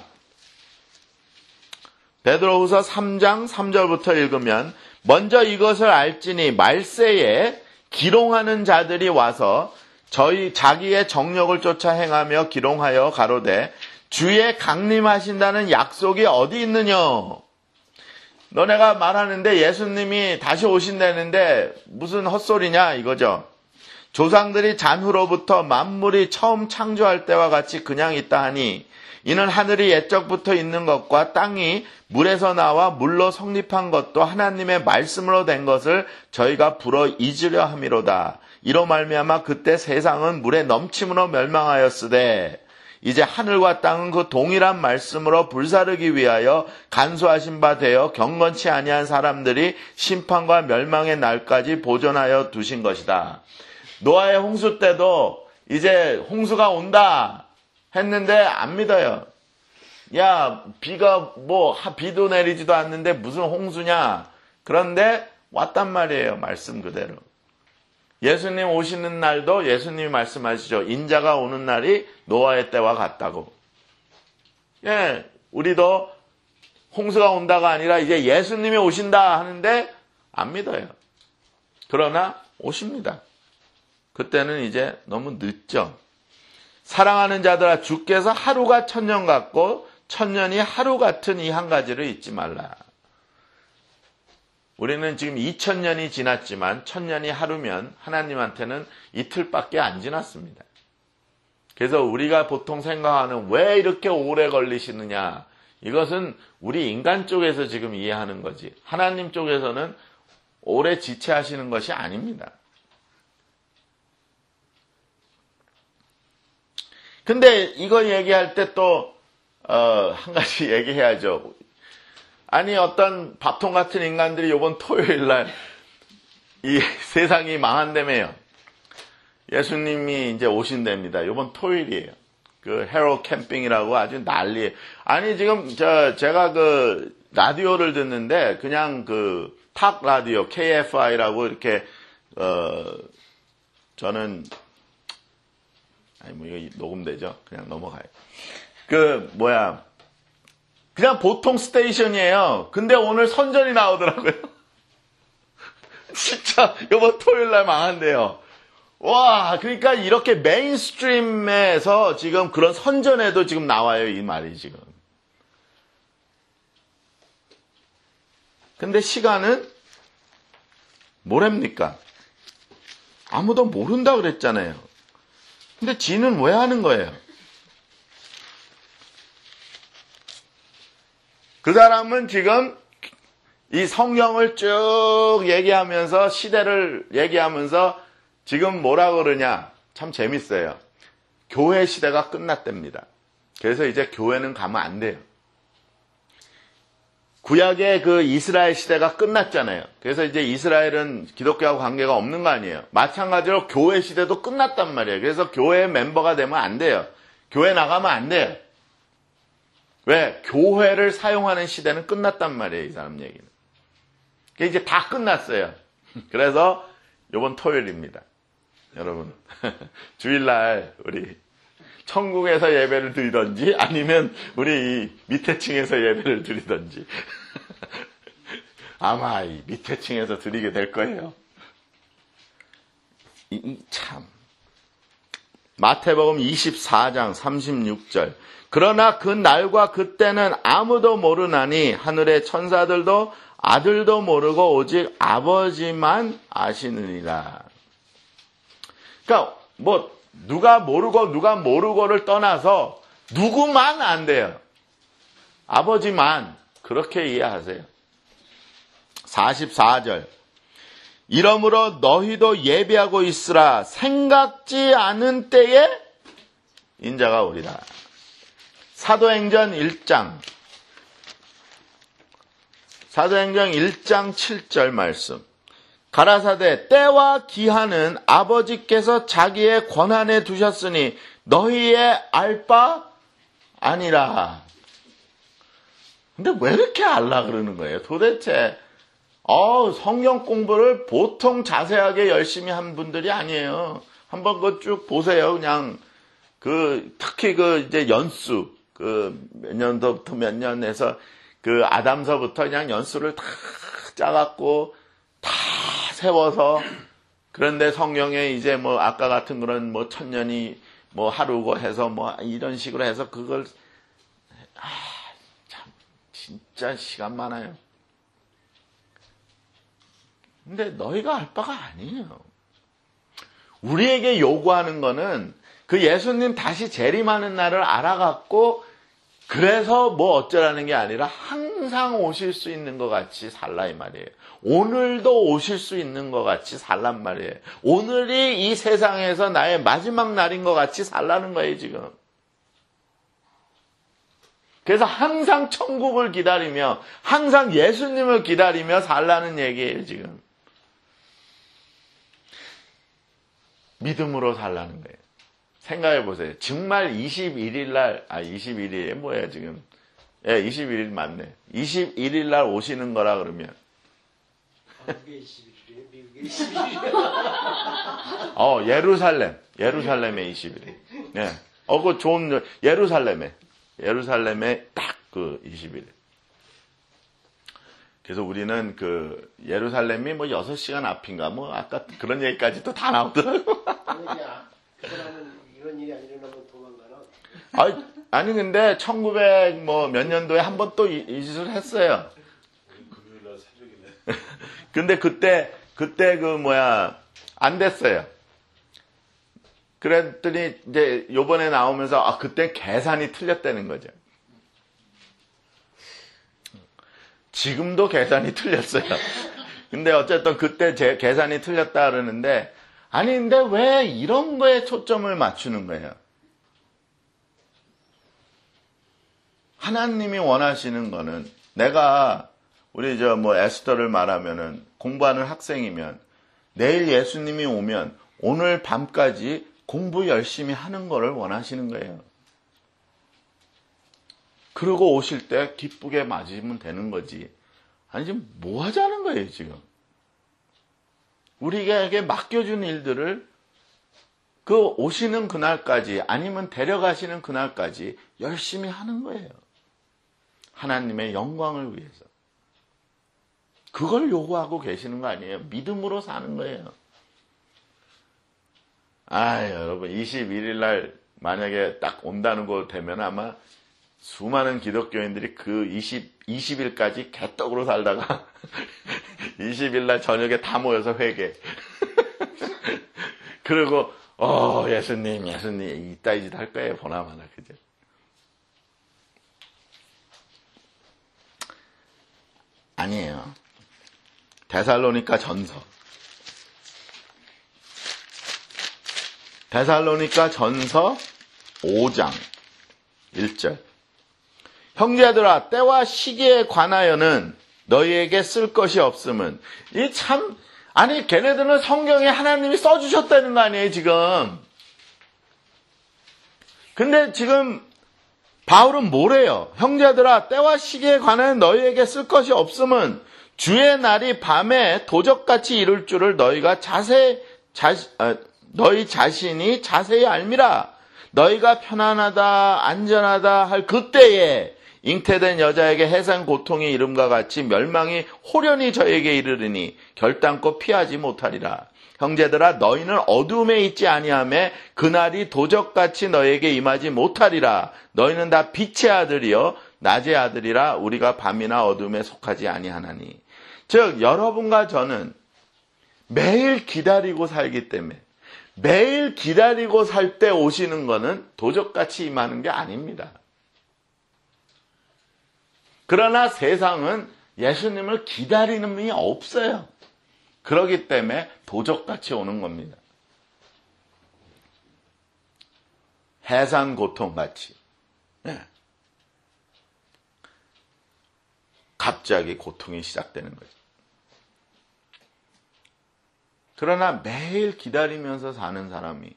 3절부터 읽으면 먼저 이것을 알지니 말세에 기롱하는 자들이 와서 자기의 정력을 쫓아 행하며 기롱하여 가로되 주의 강림하신다는 약속이 어디 있느냐? 너네가 말하는데 예수님이 다시 오신다는데 무슨 헛소리냐 이거죠. 조상들이 잔후로부터 만물이 처음 창조할 때와 같이 그냥 있다 하니 이는 하늘이 옛적부터 있는 것과 땅이 물에서 나와 물로 성립한 것도 하나님의 말씀으로 된 것을 저희가 불어 잊으려 함이로다. 이로 말미암아 그때 세상은 물에 넘침으로 멸망하였으되 이제 하늘과 땅은 그 동일한 말씀으로 불사르기 위하여 간수하신 바 되어 경건치 아니한 사람들이 심판과 멸망의 날까지 보존하여 두신 것이다. 노아의 홍수 때도 이제 홍수가 온다 했는데 안 믿어요. 야, 비도 내리지도 않는데 무슨 홍수냐. 그런데 왔단 말이에요. 말씀 그대로. 예수님 오시는 날도 예수님이 말씀하시죠. 인자가 오는 날이 노아의 때와 같다고. 예, 우리도 홍수가 온다가 아니라 이제 예수님이 오신다 하는데 안 믿어요. 그러나 오십니다. 그때는 이제 너무 늦죠. 사랑하는 자들아 주께서 하루가 천년 같고 천년이 하루 같은 이 한 가지를 잊지 말라. 우리는 지금 2000년이 지났지만 1000년이 하루면 하나님한테는 이틀밖에 안 지났습니다. 그래서 우리가 보통 생각하는 왜 이렇게 오래 걸리시느냐, 이것은 우리 인간 쪽에서 지금 이해하는 거지 하나님 쪽에서는 오래 지체하시는 것이 아닙니다. 근데 이거 얘기할 때 또 한 가지 얘기해야죠. 아니 어떤 밥통 같은 인간들이 이번 토요일 날 이 세상이 망한다며요. 예수님이 이제 오신답니다. 이번 토요일이에요. 그 헤로 캠핑이라고 아주 난리예요. 아니 지금 제가 그 라디오를 듣는데 그냥 그 탁 라디오 KFI라고 이렇게 저는 이거 녹음되죠? 그냥 넘어가요. 그냥 보통 스테이션이에요. 근데 오늘 선전이 나오더라고요. 진짜, 이번 토요일 날 망한대요. 와, 그러니까 이렇게 메인스트림에서 지금 그런 선전에도 지금 나와요, 이 말이 지금. 근데 시간은 뭐랍니까? 아무도 모른다 그랬잖아요. 근데 지는 왜 하는 거예요? 그 사람은 지금 이 성경을 쭉 얘기하면서 시대를 얘기하면서 지금 뭐라 그러냐? 참 재밌어요. 교회 시대가 끝났답니다. 그래서 이제 교회는 가면 안 돼요. 구약의 그 이스라엘 시대가 끝났잖아요. 그래서 이제 이스라엘은 기독교하고 관계가 없는 거 아니에요. 마찬가지로 교회 시대도 끝났단 말이에요. 그래서 교회 멤버가 되면 안 돼요. 교회 나가면 안 돼요. 왜? 교회를 사용하는 시대는 끝났단 말이에요. 이 사람 얘기는. 이제 다 끝났어요. 그래서 이번 토요일입니다. 여러분 주일날 우리 천국에서 예배를 드리던지 아니면 우리 이 밑에 층에서 예배를 드리던지 아마 이 밑에 층에서 드리게 될 거예요. 참. 마태복음 24장 36절. 그러나 그 날과 그때는 아무도 모르나니 하늘의 천사들도 아들도 모르고 오직 아버지만 아시느니라. 그러니까 누가 모르고 누가 모르고를 떠나서 누구만 안 돼요. 아버지만. 그렇게 이해하세요. 44절. 이러므로 너희도 예비하고 있으라. 생각지 않은 때에 인자가 오리라. 사도행전 1장 7절 말씀. 가라사대 때와 기한은 아버지께서 자기의 권한에 두셨으니 너희의 알 바 아니라. 근데 왜 이렇게 알라 그러는 거예요? 도대체 성경 공부를 보통 자세하게 열심히 한 분들이 아니에요. 한번 그거 쭉 보세요. 그냥 특히 이제 연수 몇 년도부터 몇 년에서 아담서부터 그냥 연수를 다 짜갖고 다 세워서, 그런데 성경에 이제 아까 같은 그런 천년이 하루고 해서 이런 식으로 해서 그걸 참 진짜 시간 많아요. 근데 너희가 알 바가 아니에요. 우리에게 요구하는 거는 그 예수님 다시 재림하는 날을 알아갖고 그래서 어쩌라는 게 아니라 항상 오실 수 있는 것 같이 살라 이 말이에요. 오늘도 오실 수 있는 것 같이 살란 말이에요. 오늘이 이 세상에서 나의 마지막 날인 것 같이 살라는 거예요, 지금. 그래서 항상 천국을 기다리며 항상 예수님을 기다리며 살라는 얘기예요, 지금. 믿음으로 살라는 거예요. 생각해 보세요. 정말 21일 날, 21일에 뭐예요, 지금? 예, 21일 맞네. 21일 날 오시는 거라 그러면. 한국에 21일이에요? 미국에 21일이에요? 예루살렘에 21일. 예. 그거 좋은, 예루살렘에 딱 21일. 그래서 우리는 예루살렘이 6시간 앞인가, 아까 그런 얘기까지도 다 나오더라고. 그 사람은 이런 일이 안 일어나면 도망가나? 아니, 근데 1900 몇 년도에 한 번 또 이 짓을 했어요. 금요일날 새벽이네. 근데 그때 안 됐어요. 그랬더니 이제 요번에 나오면서 그때 계산이 틀렸다는 거죠. 지금도 계산이 틀렸어요. 근데 어쨌든 그때 제 계산이 틀렸다 그러는데, 아니 근데 왜 이런 거에 초점을 맞추는 거예요? 하나님이 원하시는 거는, 내가 우리 에스더를 말하면은 공부하는 학생이면 내일 예수님이 오면 오늘 밤까지 공부 열심히 하는 거를 원하시는 거예요. 그러고 오실 때 기쁘게 맞으면 되는 거지. 아니 지금 뭐 하자는 거예요, 지금. 우리에게 맡겨준 일들을 오시는 그날까지 아니면 데려가시는 그날까지 열심히 하는 거예요. 하나님의 영광을 위해서. 그걸 요구하고 계시는 거 아니에요. 믿음으로 사는 거예요. 여러분 21일 날 만약에 딱 온다는 거 되면 아마 수많은 기독교인들이 20일까지 개떡으로 살다가 20일 날 저녁에 다 모여서 회개. 그리고 예수님 이따 짓 할 거예요, 보나마나. 그죠? 아니에요. 데살로니가 전서 5장 1절. 형제들아, 때와 시기에 관하여는 너희에게 쓸 것이 없음은. 아니 걔네들은 성경에 하나님이 써주셨다는 거 아니에요, 지금. 근데 지금 바울은 뭐래요? 형제들아, 때와 시기에 관하여 너희에게 쓸 것이 없음은 주의 날이 밤에 도적같이 이룰 줄을 너희 자신이 자세히 알미라. 너희가 편안하다 안전하다 할 그때에 잉태된 여자에게 해산 고통이 이름과 같이 멸망이 호련히 저에게 이르르니 결단코 피하지 못하리라. 형제들아, 너희는 어두움에 있지 아니하매 그날이 도적같이 너희에게 임하지 못하리라. 너희는 다 빛의 아들이요 낮의 아들이라. 우리가 밤이나 어둠에 속하지 아니하나니. 즉 여러분과 저는 매일 기다리고 살기 때문에, 매일 기다리고 살 때 오시는 거는 도적같이 임하는 게 아닙니다. 그러나 세상은 예수님을 기다리는 분이 없어요. 그렇기 때문에 도적같이 오는 겁니다. 해산 고통같이. 네. 갑자기 고통이 시작되는 거죠. 그러나 매일 기다리면서 사는 사람이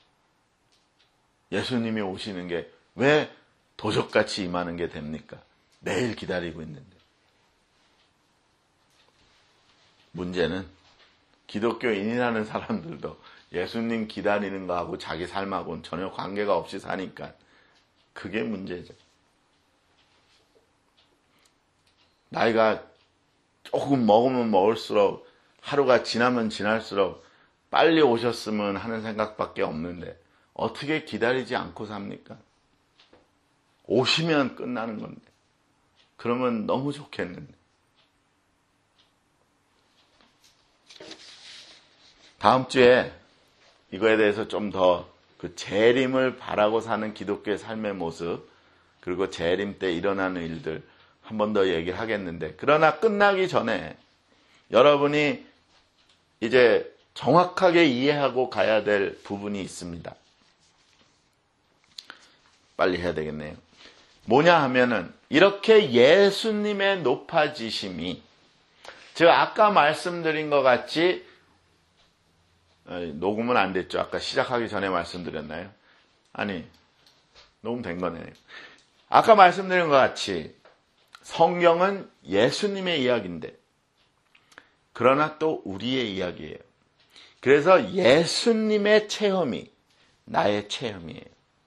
예수님이 오시는 게 왜 도적같이 임하는 게 됩니까? 매일 기다리고 있는데. 문제는 기독교인이라는 사람들도 예수님 기다리는 거하고 자기 삶하고는 전혀 관계가 없이 사니까 그게 문제죠. 나이가 조금 먹으면 먹을수록 하루가 지나면 지날수록 빨리 오셨으면 하는 생각밖에 없는데 어떻게 기다리지 않고 삽니까? 오시면 끝나는 건데. 그러면 너무 좋겠는데. 다음 주에 이거에 대해서 좀 더 그 재림을 바라고 사는 기독교의 삶의 모습, 그리고 재림 때 일어나는 일들 한 번 더 얘기를 하겠는데, 그러나 끝나기 전에 여러분이 이제 정확하게 이해하고 가야 될 부분이 있습니다. 빨리 해야 되겠네요. 뭐냐 하면은 이렇게 예수님의 높아지심이, 즉 아까 말씀드린 것 같이, 녹음은 안 됐죠? 아까 시작하기 전에 말씀드렸나요? 아니, 녹음된 거네요. 아까 말씀드린 것 같이 성경은 예수님의 이야기인데, 그러나 또 우리의 이야기예요. 그래서 예수님의 체험이 나의 체험이에요.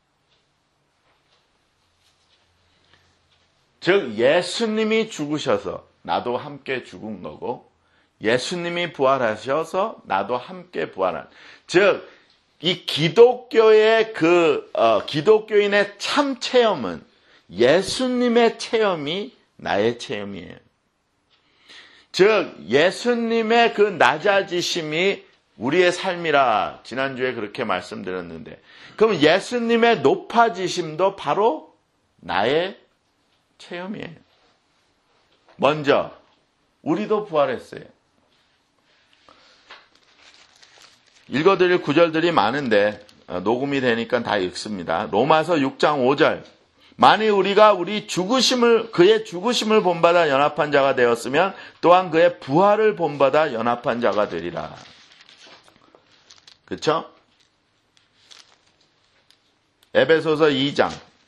즉 예수님이 죽으셔서 나도 함께 죽은 거고, 예수님이 부활하셔서 나도 함께 부활한. 즉 이 기독교의 기독교인의 참 체험은 예수님의 체험이 나의 체험이에요. 즉 예수님의 그 낮아지심이 우리의 삶이라 지난주에 그렇게 말씀드렸는데, 그럼 예수님의 높아지심도 바로 나의 체험이에요. 먼저 우리도 부활했어요. 읽어드릴 구절들이 많은데 녹음이 되니까 다 읽습니다. 로마서 6장 5절. 만일 우리가 그의 죽으심을 본받아 연합한 자가 되었으면 또한 그의 부활을 본받아 연합한 자가 되리라. 그렇죠? 에베소서 2장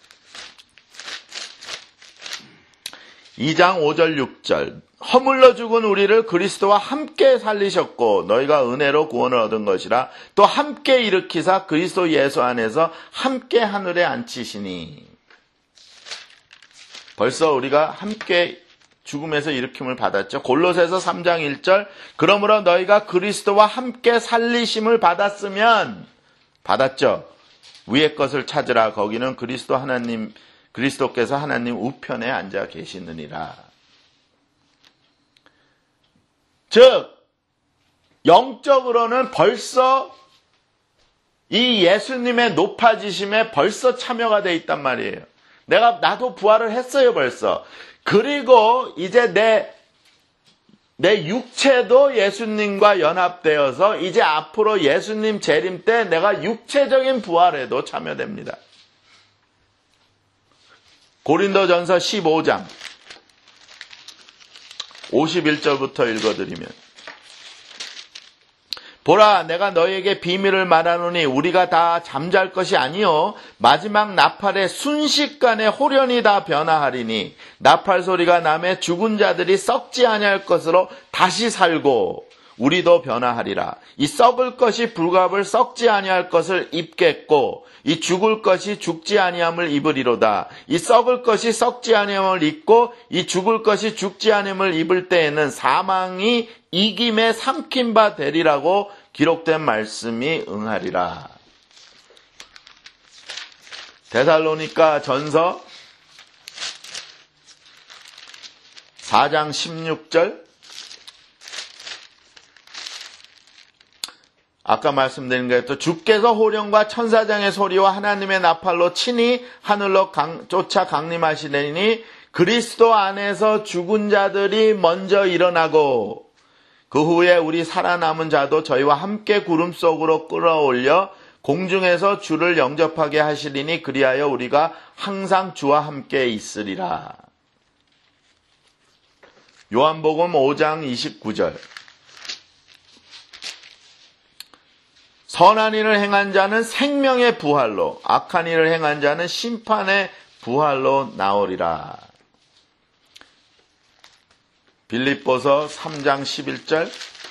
5절 6절. 허물러 죽은 우리를 그리스도와 함께 살리셨고 너희가 은혜로 구원을 얻은 것이라. 또 함께 일으키사 그리스도 예수 안에서 함께 하늘에 앉히시니. 벌써 우리가 함께 죽음에서 일으킴을 받았죠. 골로새서 3장 1절. 그러므로 너희가 그리스도와 함께 살리심을 받았으면, 받았죠. 위의 것을 찾으라. 거기는 그리스도께서 하나님 우편에 앉아 계시느니라. 즉 영적으로는 벌써 이 예수님의 높아지심에 벌써 참여가 돼 있단 말이에요. 나도 부활을 했어요 벌써. 그리고 이제 내 육체도 예수님과 연합되어서 이제 앞으로 예수님 재림 때 내가 육체적인 부활에도 참여됩니다. 고린도전서 15장 51절부터 읽어드리면, 보라 내가 너희에게 비밀을 말하노니 우리가 다 잠잘 것이 아니요 마지막 나팔의 순식간에 홀연히 다 변화하리니 나팔 소리가 나매 죽은 자들이 썩지 아니할 것으로 다시 살고 우리도 변화하리라. 이 썩을 것이 불갑을 썩지 아니할 것을 입겠고 이 죽을 것이 죽지 아니함을 입으리로다. 이 썩을 것이 썩지 아니함을 입고 이 죽을 것이 죽지 아니함을 입을 때에는 사망이 이김에 삼킨 바 되리라고 기록된 말씀이 응하리라. 데살로니가 전서 4장 16절. 아까 말씀드린 것도 주께서 호령과 천사장의 소리와 하나님의 나팔로 친히 하늘로 쫓아 강림하시려니 그리스도 안에서 죽은 자들이 먼저 일어나고 그 후에 우리 살아남은 자도 저희와 함께 구름 속으로 끌어올려 공중에서 주를 영접하게 하시리니 그리하여 우리가 항상 주와 함께 있으리라. 요한복음 5장 29절. 선한 일을 행한 자는 생명의 부활로, 악한 일을 행한 자는 심판의 부활로 나오리라. 빌립보서 3장 11절.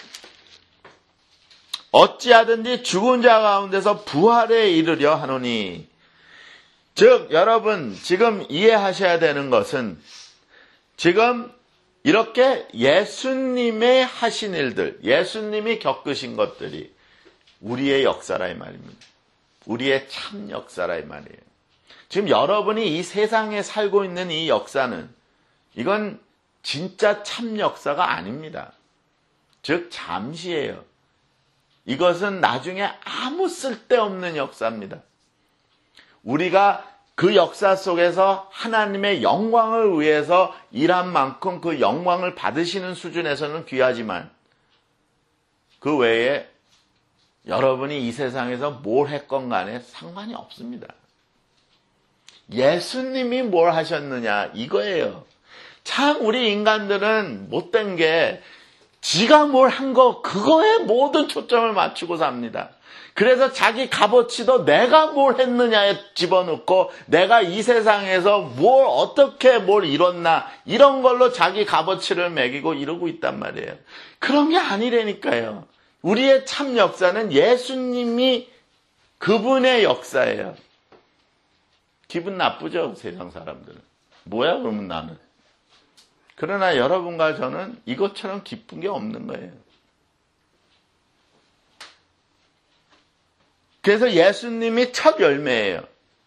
어찌하든지 죽은 자 가운데서 부활에 이르려 하노니. 즉 여러분 지금 이해하셔야 되는 것은 지금 이렇게 예수님의 하신 일들, 예수님이 겪으신 것들이 우리의 역사라 이 말입니다. 우리의 참 역사라 이 말이에요. 지금 여러분이 이 세상에 살고 있는 이 역사는 이건 진짜 참 역사가 아닙니다. 즉 잠시예요. 이것은 나중에 아무 쓸데없는 역사입니다. 우리가 그 역사 속에서 하나님의 영광을 위해서 일한 만큼 그 영광을 받으시는 수준에서는 귀하지만 그 외에 여러분이 이 세상에서 뭘 했건 간에 상관이 없습니다. 예수님이 뭘 하셨느냐 이거예요. 참 우리 인간들은 못된 게 지가 뭘 한 거 그거에 모든 초점을 맞추고 삽니다. 그래서 자기 값어치도 내가 뭘 했느냐에 집어넣고 내가 이 세상에서 뭘 어떻게 뭘 이뤘나 이런 걸로 자기 값어치를 매기고 이러고 있단 말이에요. 그런 게 아니라니까요. 우리의 참 역사는 예수님이 그분의 역사예요. 기분 나쁘죠 세상 사람들은. 뭐야 그러면 나는. 그러나 여러분과 저는 이것처럼 기쁜 게 없는 거예요. 그래서 예수님이 첫 열매예요.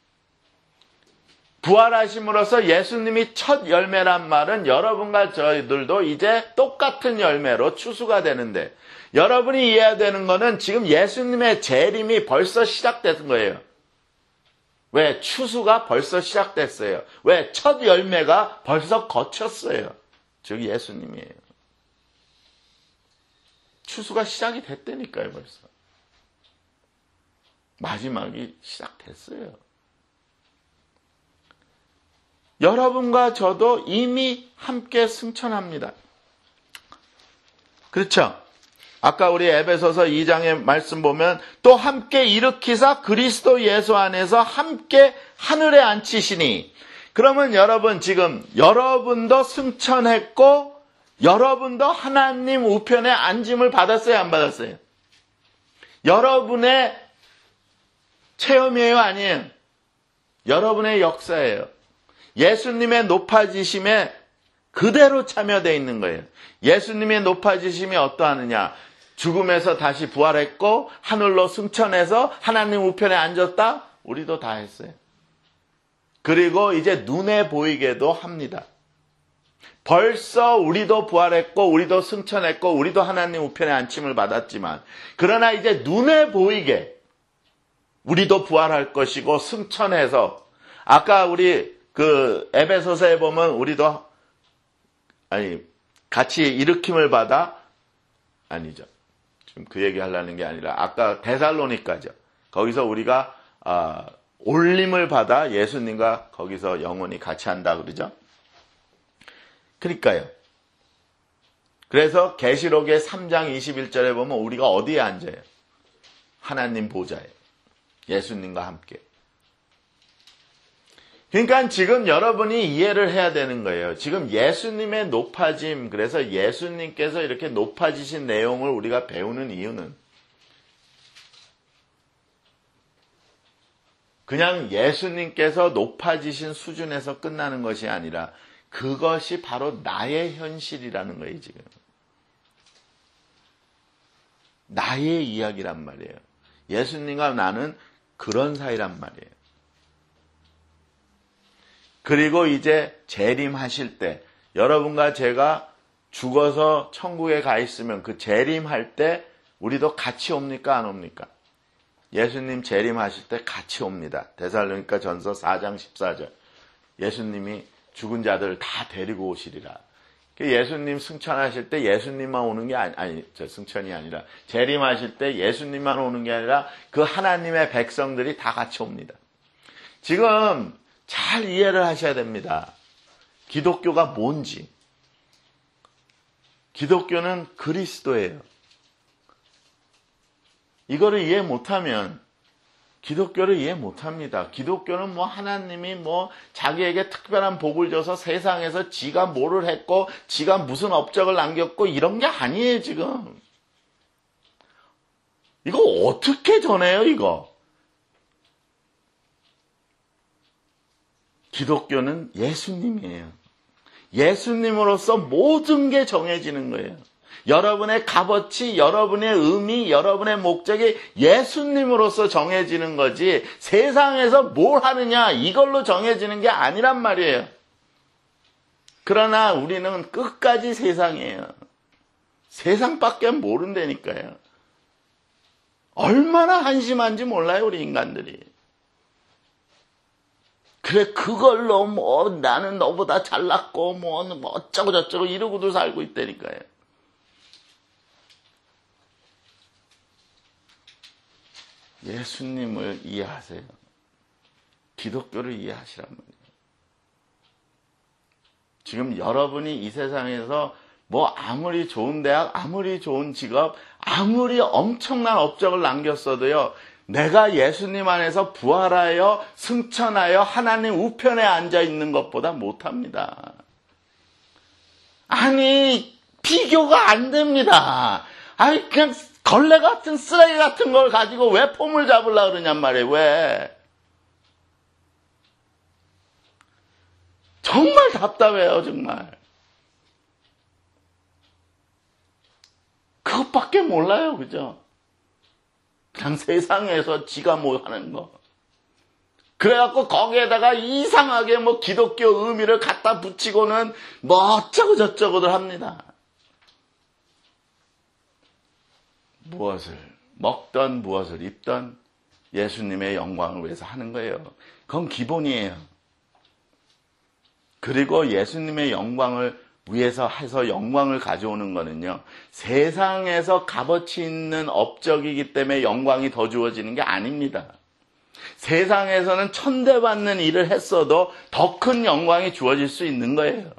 부활하심으로써 예수님이 첫 열매란 말은 여러분과 저희들도 이제 똑같은 열매로 추수가 되는데 여러분이 이해해야 되는 거는 지금 예수님의 재림이 벌써 시작된 거예요. 왜? 추수가 벌써 시작됐어요. 왜? 첫 열매가 벌써 거쳤어요. 즉 예수님이에요. 추수가 시작이 됐다니까요 벌써. 마지막이 시작됐어요. 여러분과 저도 이미 함께 승천합니다. 그렇죠? 아까 우리 에베소서 2장의 말씀 보면 또 함께 일으키사 그리스도 예수 안에서 함께 하늘에 앉히시니 그러면 여러분 지금 여러분도 승천했고 여러분도 하나님 우편에 앉음을 받았어요 안 받았어요? 여러분의 체험이에요 아니에요? 여러분의 역사예요. 예수님의 높아지심에 그대로 참여되어 있는 거예요. 예수님의 높아지심이 어떠하느냐? 죽음에서 다시 부활했고 하늘로 승천해서 하나님 우편에 앉았다? 우리도 다 했어요. 그리고 이제 눈에 보이게도 합니다. 벌써 우리도 부활했고 우리도 승천했고 우리도 하나님 우편에 앉힘을 받았지만 그러나 이제 눈에 보이게 우리도 부활할 것이고 승천해서 아까 우리 그 에베소서에 보면 우리도 같이 일으킴을 받아 아니죠. 지금 그 얘기 하려는 게 아니라 아까 데살로니가죠. 거기서 우리가 올림을 받아 예수님과 거기서 영원히 같이 한다 그러죠. 그러니까요. 그래서 계시록의 3장 21절에 보면 우리가 어디에 앉아요? 하나님 보좌에. 예수님과 함께. 그러니까 지금 여러분이 이해를 해야 되는 거예요. 지금 예수님의 높아짐, 그래서 예수님께서 이렇게 높아지신 내용을 우리가 배우는 이유는 그냥 예수님께서 높아지신 수준에서 끝나는 것이 아니라 그것이 바로 나의 현실이라는 거예요, 지금. 나의 이야기란 말이에요. 예수님과 나는 그런 사이란 말이에요. 그리고 이제 재림하실 때 여러분과 제가 죽어서 천국에 가 있으면 그 재림할 때 우리도 같이 옵니까? 안 옵니까? 예수님 재림하실 때 같이 옵니다. 데살로니가 전서 4장 14절. 예수님이 죽은 자들을 다 데리고 오시리라. 예수님 승천하실 때 예수님만 오는 게 승천이 아니라 재림하실 때 예수님만 오는 게 아니라 그 하나님의 백성들이 다 같이 옵니다. 지금 잘 이해를 하셔야 됩니다. 기독교가 뭔지. 기독교는 그리스도예요. 이거를 이해 못하면 기독교를 이해 못합니다. 기독교는 하나님이 자기에게 특별한 복을 줘서 세상에서 지가 뭐를 했고 지가 무슨 업적을 남겼고 이런 게 아니에요. 지금 이거 어떻게 전해요? 이거 기독교는 예수님이에요. 예수님으로서 모든 게 정해지는 거예요. 여러분의 값어치, 여러분의 의미, 여러분의 목적이 예수님으로서 정해지는 거지 세상에서 뭘 하느냐 이걸로 정해지는 게 아니란 말이에요. 그러나 우리는 끝까지 세상이에요. 세상밖에 모른다니까요. 얼마나 한심한지 몰라요, 우리 인간들이. 그래, 그걸로 나는 너보다 잘났고 어쩌고 저쩌고 이러고도 살고 있다니까요. 예수님을 이해하세요. 기독교를 이해하시란 말이에요. 지금 여러분이 이 세상에서 아무리 좋은 대학, 아무리 좋은 직업, 아무리 엄청난 업적을 남겼어도요, 내가 예수님 안에서 부활하여 승천하여 하나님 우편에 앉아 있는 것보다 못합니다. 아니, 비교가 안 됩니다. 아니, 그냥 걸레 같은 쓰레기 같은 걸 가지고 왜 폼을 잡으려고 그러냔 말이에요. 왜? 정말 답답해요. 정말. 그것밖에 몰라요. 그죠? 그냥 세상에서 지가 뭐 하는 거. 그래갖고 거기에다가 이상하게 기독교 의미를 갖다 붙이고는 어쩌고 저쩌고들 합니다. 무엇을 먹던 무엇을 입던 예수님의 영광을 위해서 하는 거예요. 그건 기본이에요. 그리고 예수님의 영광을 위해서 해서 영광을 가져오는 거는요, 세상에서 값어치 있는 업적이기 때문에 영광이 더 주어지는 게 아닙니다. 세상에서는 천대받는 일을 했어도 더 큰 영광이 주어질 수 있는 거예요.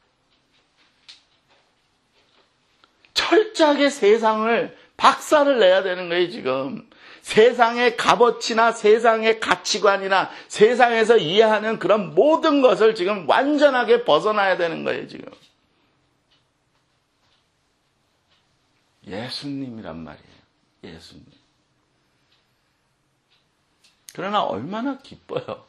철저하게 세상을 박살을 내야 되는 거예요, 지금. 세상의 값어치나 세상의 가치관이나 세상에서 이해하는 그런 모든 것을 지금 완전하게 벗어나야 되는 거예요, 지금. 예수님이란 말이에요. 예수님. 그러나 얼마나 기뻐요.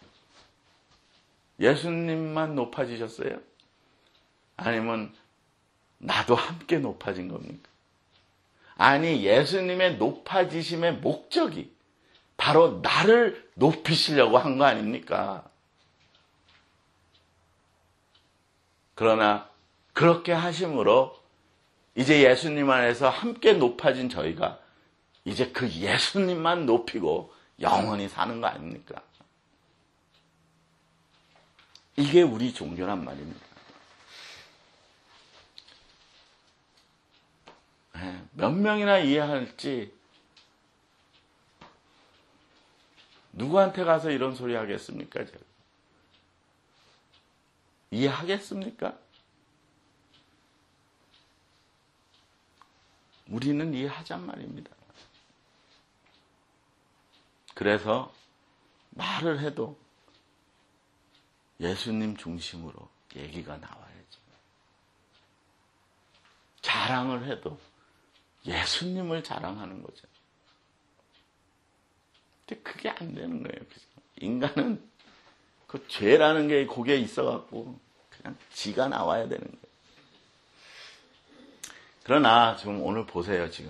예수님만 높아지셨어요? 아니면 나도 함께 높아진 겁니까? 아니, 예수님의 높아지심의 목적이 바로 나를 높이시려고 한 거 아닙니까? 그러나 그렇게 하심으로 이제 예수님 안에서 함께 높아진 저희가 이제 그 예수님만 높이고 영원히 사는 거 아닙니까? 이게 우리 종교란 말입니다. 몇 명이나 이해할지 누구한테 가서 이런 소리 하겠습니까? 제가? 이해하겠습니까? 우리는 이해하잔 말입니다. 그래서 말을 해도 예수님 중심으로 얘기가 나와야지. 자랑을 해도 예수님을 자랑하는 거죠. 근데 그게 안 되는 거예요. 인간은 그 죄라는 게 거기에 있어갖고 그냥 지가 나와야 되는 거예요. 그러나 지금 오늘 보세요. 지금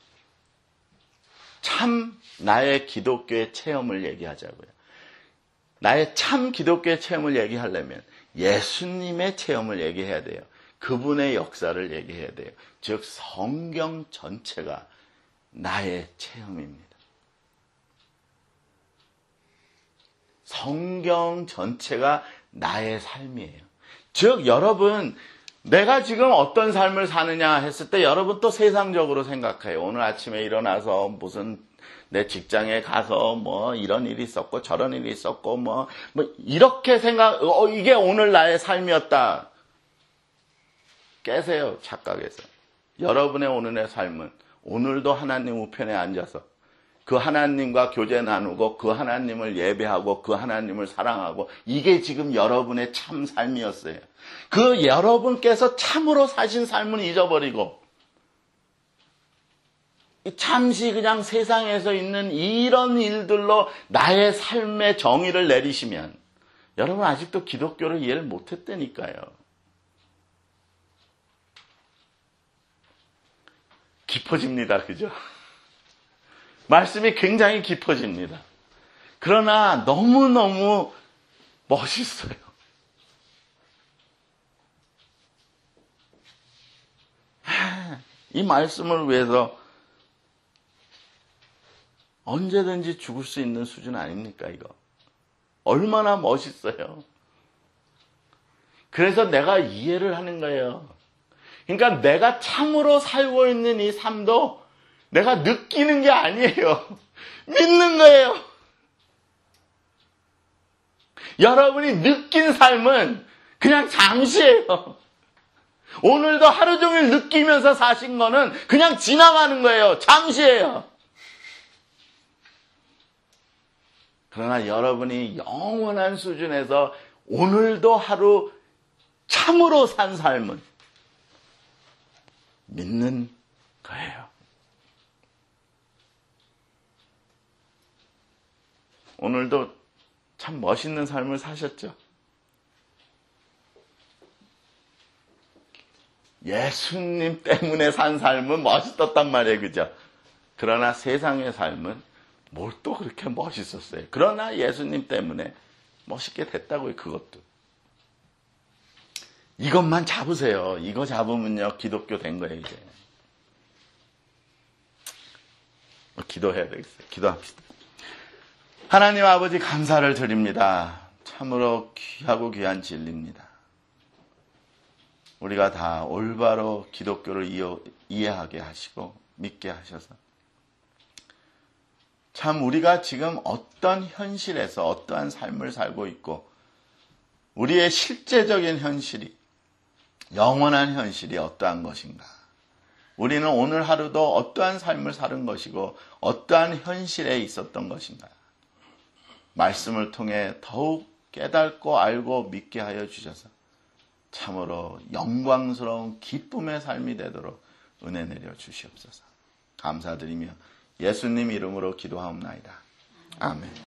참 나의 기독교의 체험을 얘기하자고요. 나의 참 기독교의 체험을 얘기하려면 예수님의 체험을 얘기해야 돼요. 그분의 역사를 얘기해야 돼요. 즉 성경 전체가 나의 체험입니다. 성경 전체가 나의 삶이에요. 즉 여러분, 내가 지금 어떤 삶을 사느냐 했을 때 여러분 또 세상적으로 생각해요. 오늘 아침에 일어나서 무슨 내 직장에 가서 뭐 이런 일이 있었고 저런 일이 있었고 뭐 이렇게 이게 오늘 나의 삶이었다. 깨세요, 착각에서. 여러분의 오늘의 삶은 오늘도 하나님 우편에 앉아서 그 하나님과 교제 나누고 그 하나님을 예배하고 그 하나님을 사랑하고 이게 지금 여러분의 참 삶이었어요. 그 여러분께서 참으로 사신 삶은 잊어버리고 잠시 그냥 세상에서 있는 이런 일들로 나의 삶의 정의를 내리시면 여러분 아직도 기독교를 이해를 못했다니까요. 깊어집니다. 그죠? 말씀이 굉장히 깊어집니다. 그러나 너무너무 멋있어요. 이 말씀을 위해서 언제든지 죽을 수 있는 수준 아닙니까, 이거? 얼마나 멋있어요. 그래서 내가 이해를 하는 거예요. 그러니까 내가 참으로 살고 있는 이 삶도 내가 느끼는 게 아니에요. 믿는 거예요. 여러분이 느낀 삶은 그냥 잠시예요. 오늘도 하루 종일 느끼면서 사신 거는 그냥 지나가는 거예요. 잠시예요. 그러나 여러분이 영원한 수준에서 오늘도 하루 참으로 산 삶은 믿는 거예요. 오늘도 참 멋있는 삶을 사셨죠? 예수님 때문에 산 삶은 멋있었단 말이에요. 그죠? 그러나 세상의 삶은 뭘 또 그렇게 멋있었어요. 그러나 예수님 때문에 멋있게 됐다고요. 그것도. 이것만 잡으세요. 이거 잡으면요 기독교 된 거예요. 이제. 기도해야 되겠어요. 기도합시다. 하나님 아버지 감사를 드립니다. 참으로 귀하고 귀한 진리입니다. 우리가 다 올바로 기독교를 이해하게 하시고 믿게 하셔서 참 우리가 지금 어떤 현실에서 어떠한 삶을 살고 있고 우리의 실제적인 현실이 영원한 현실이 어떠한 것인가? 우리는 오늘 하루도 어떠한 삶을 사는 것이고 어떠한 현실에 있었던 것인가? 말씀을 통해 더욱 깨닫고 알고 믿게 하여 주셔서 참으로 영광스러운 기쁨의 삶이 되도록 은혜 내려 주시옵소서. 감사드리며 예수님 이름으로 기도하옵나이다. 아멘.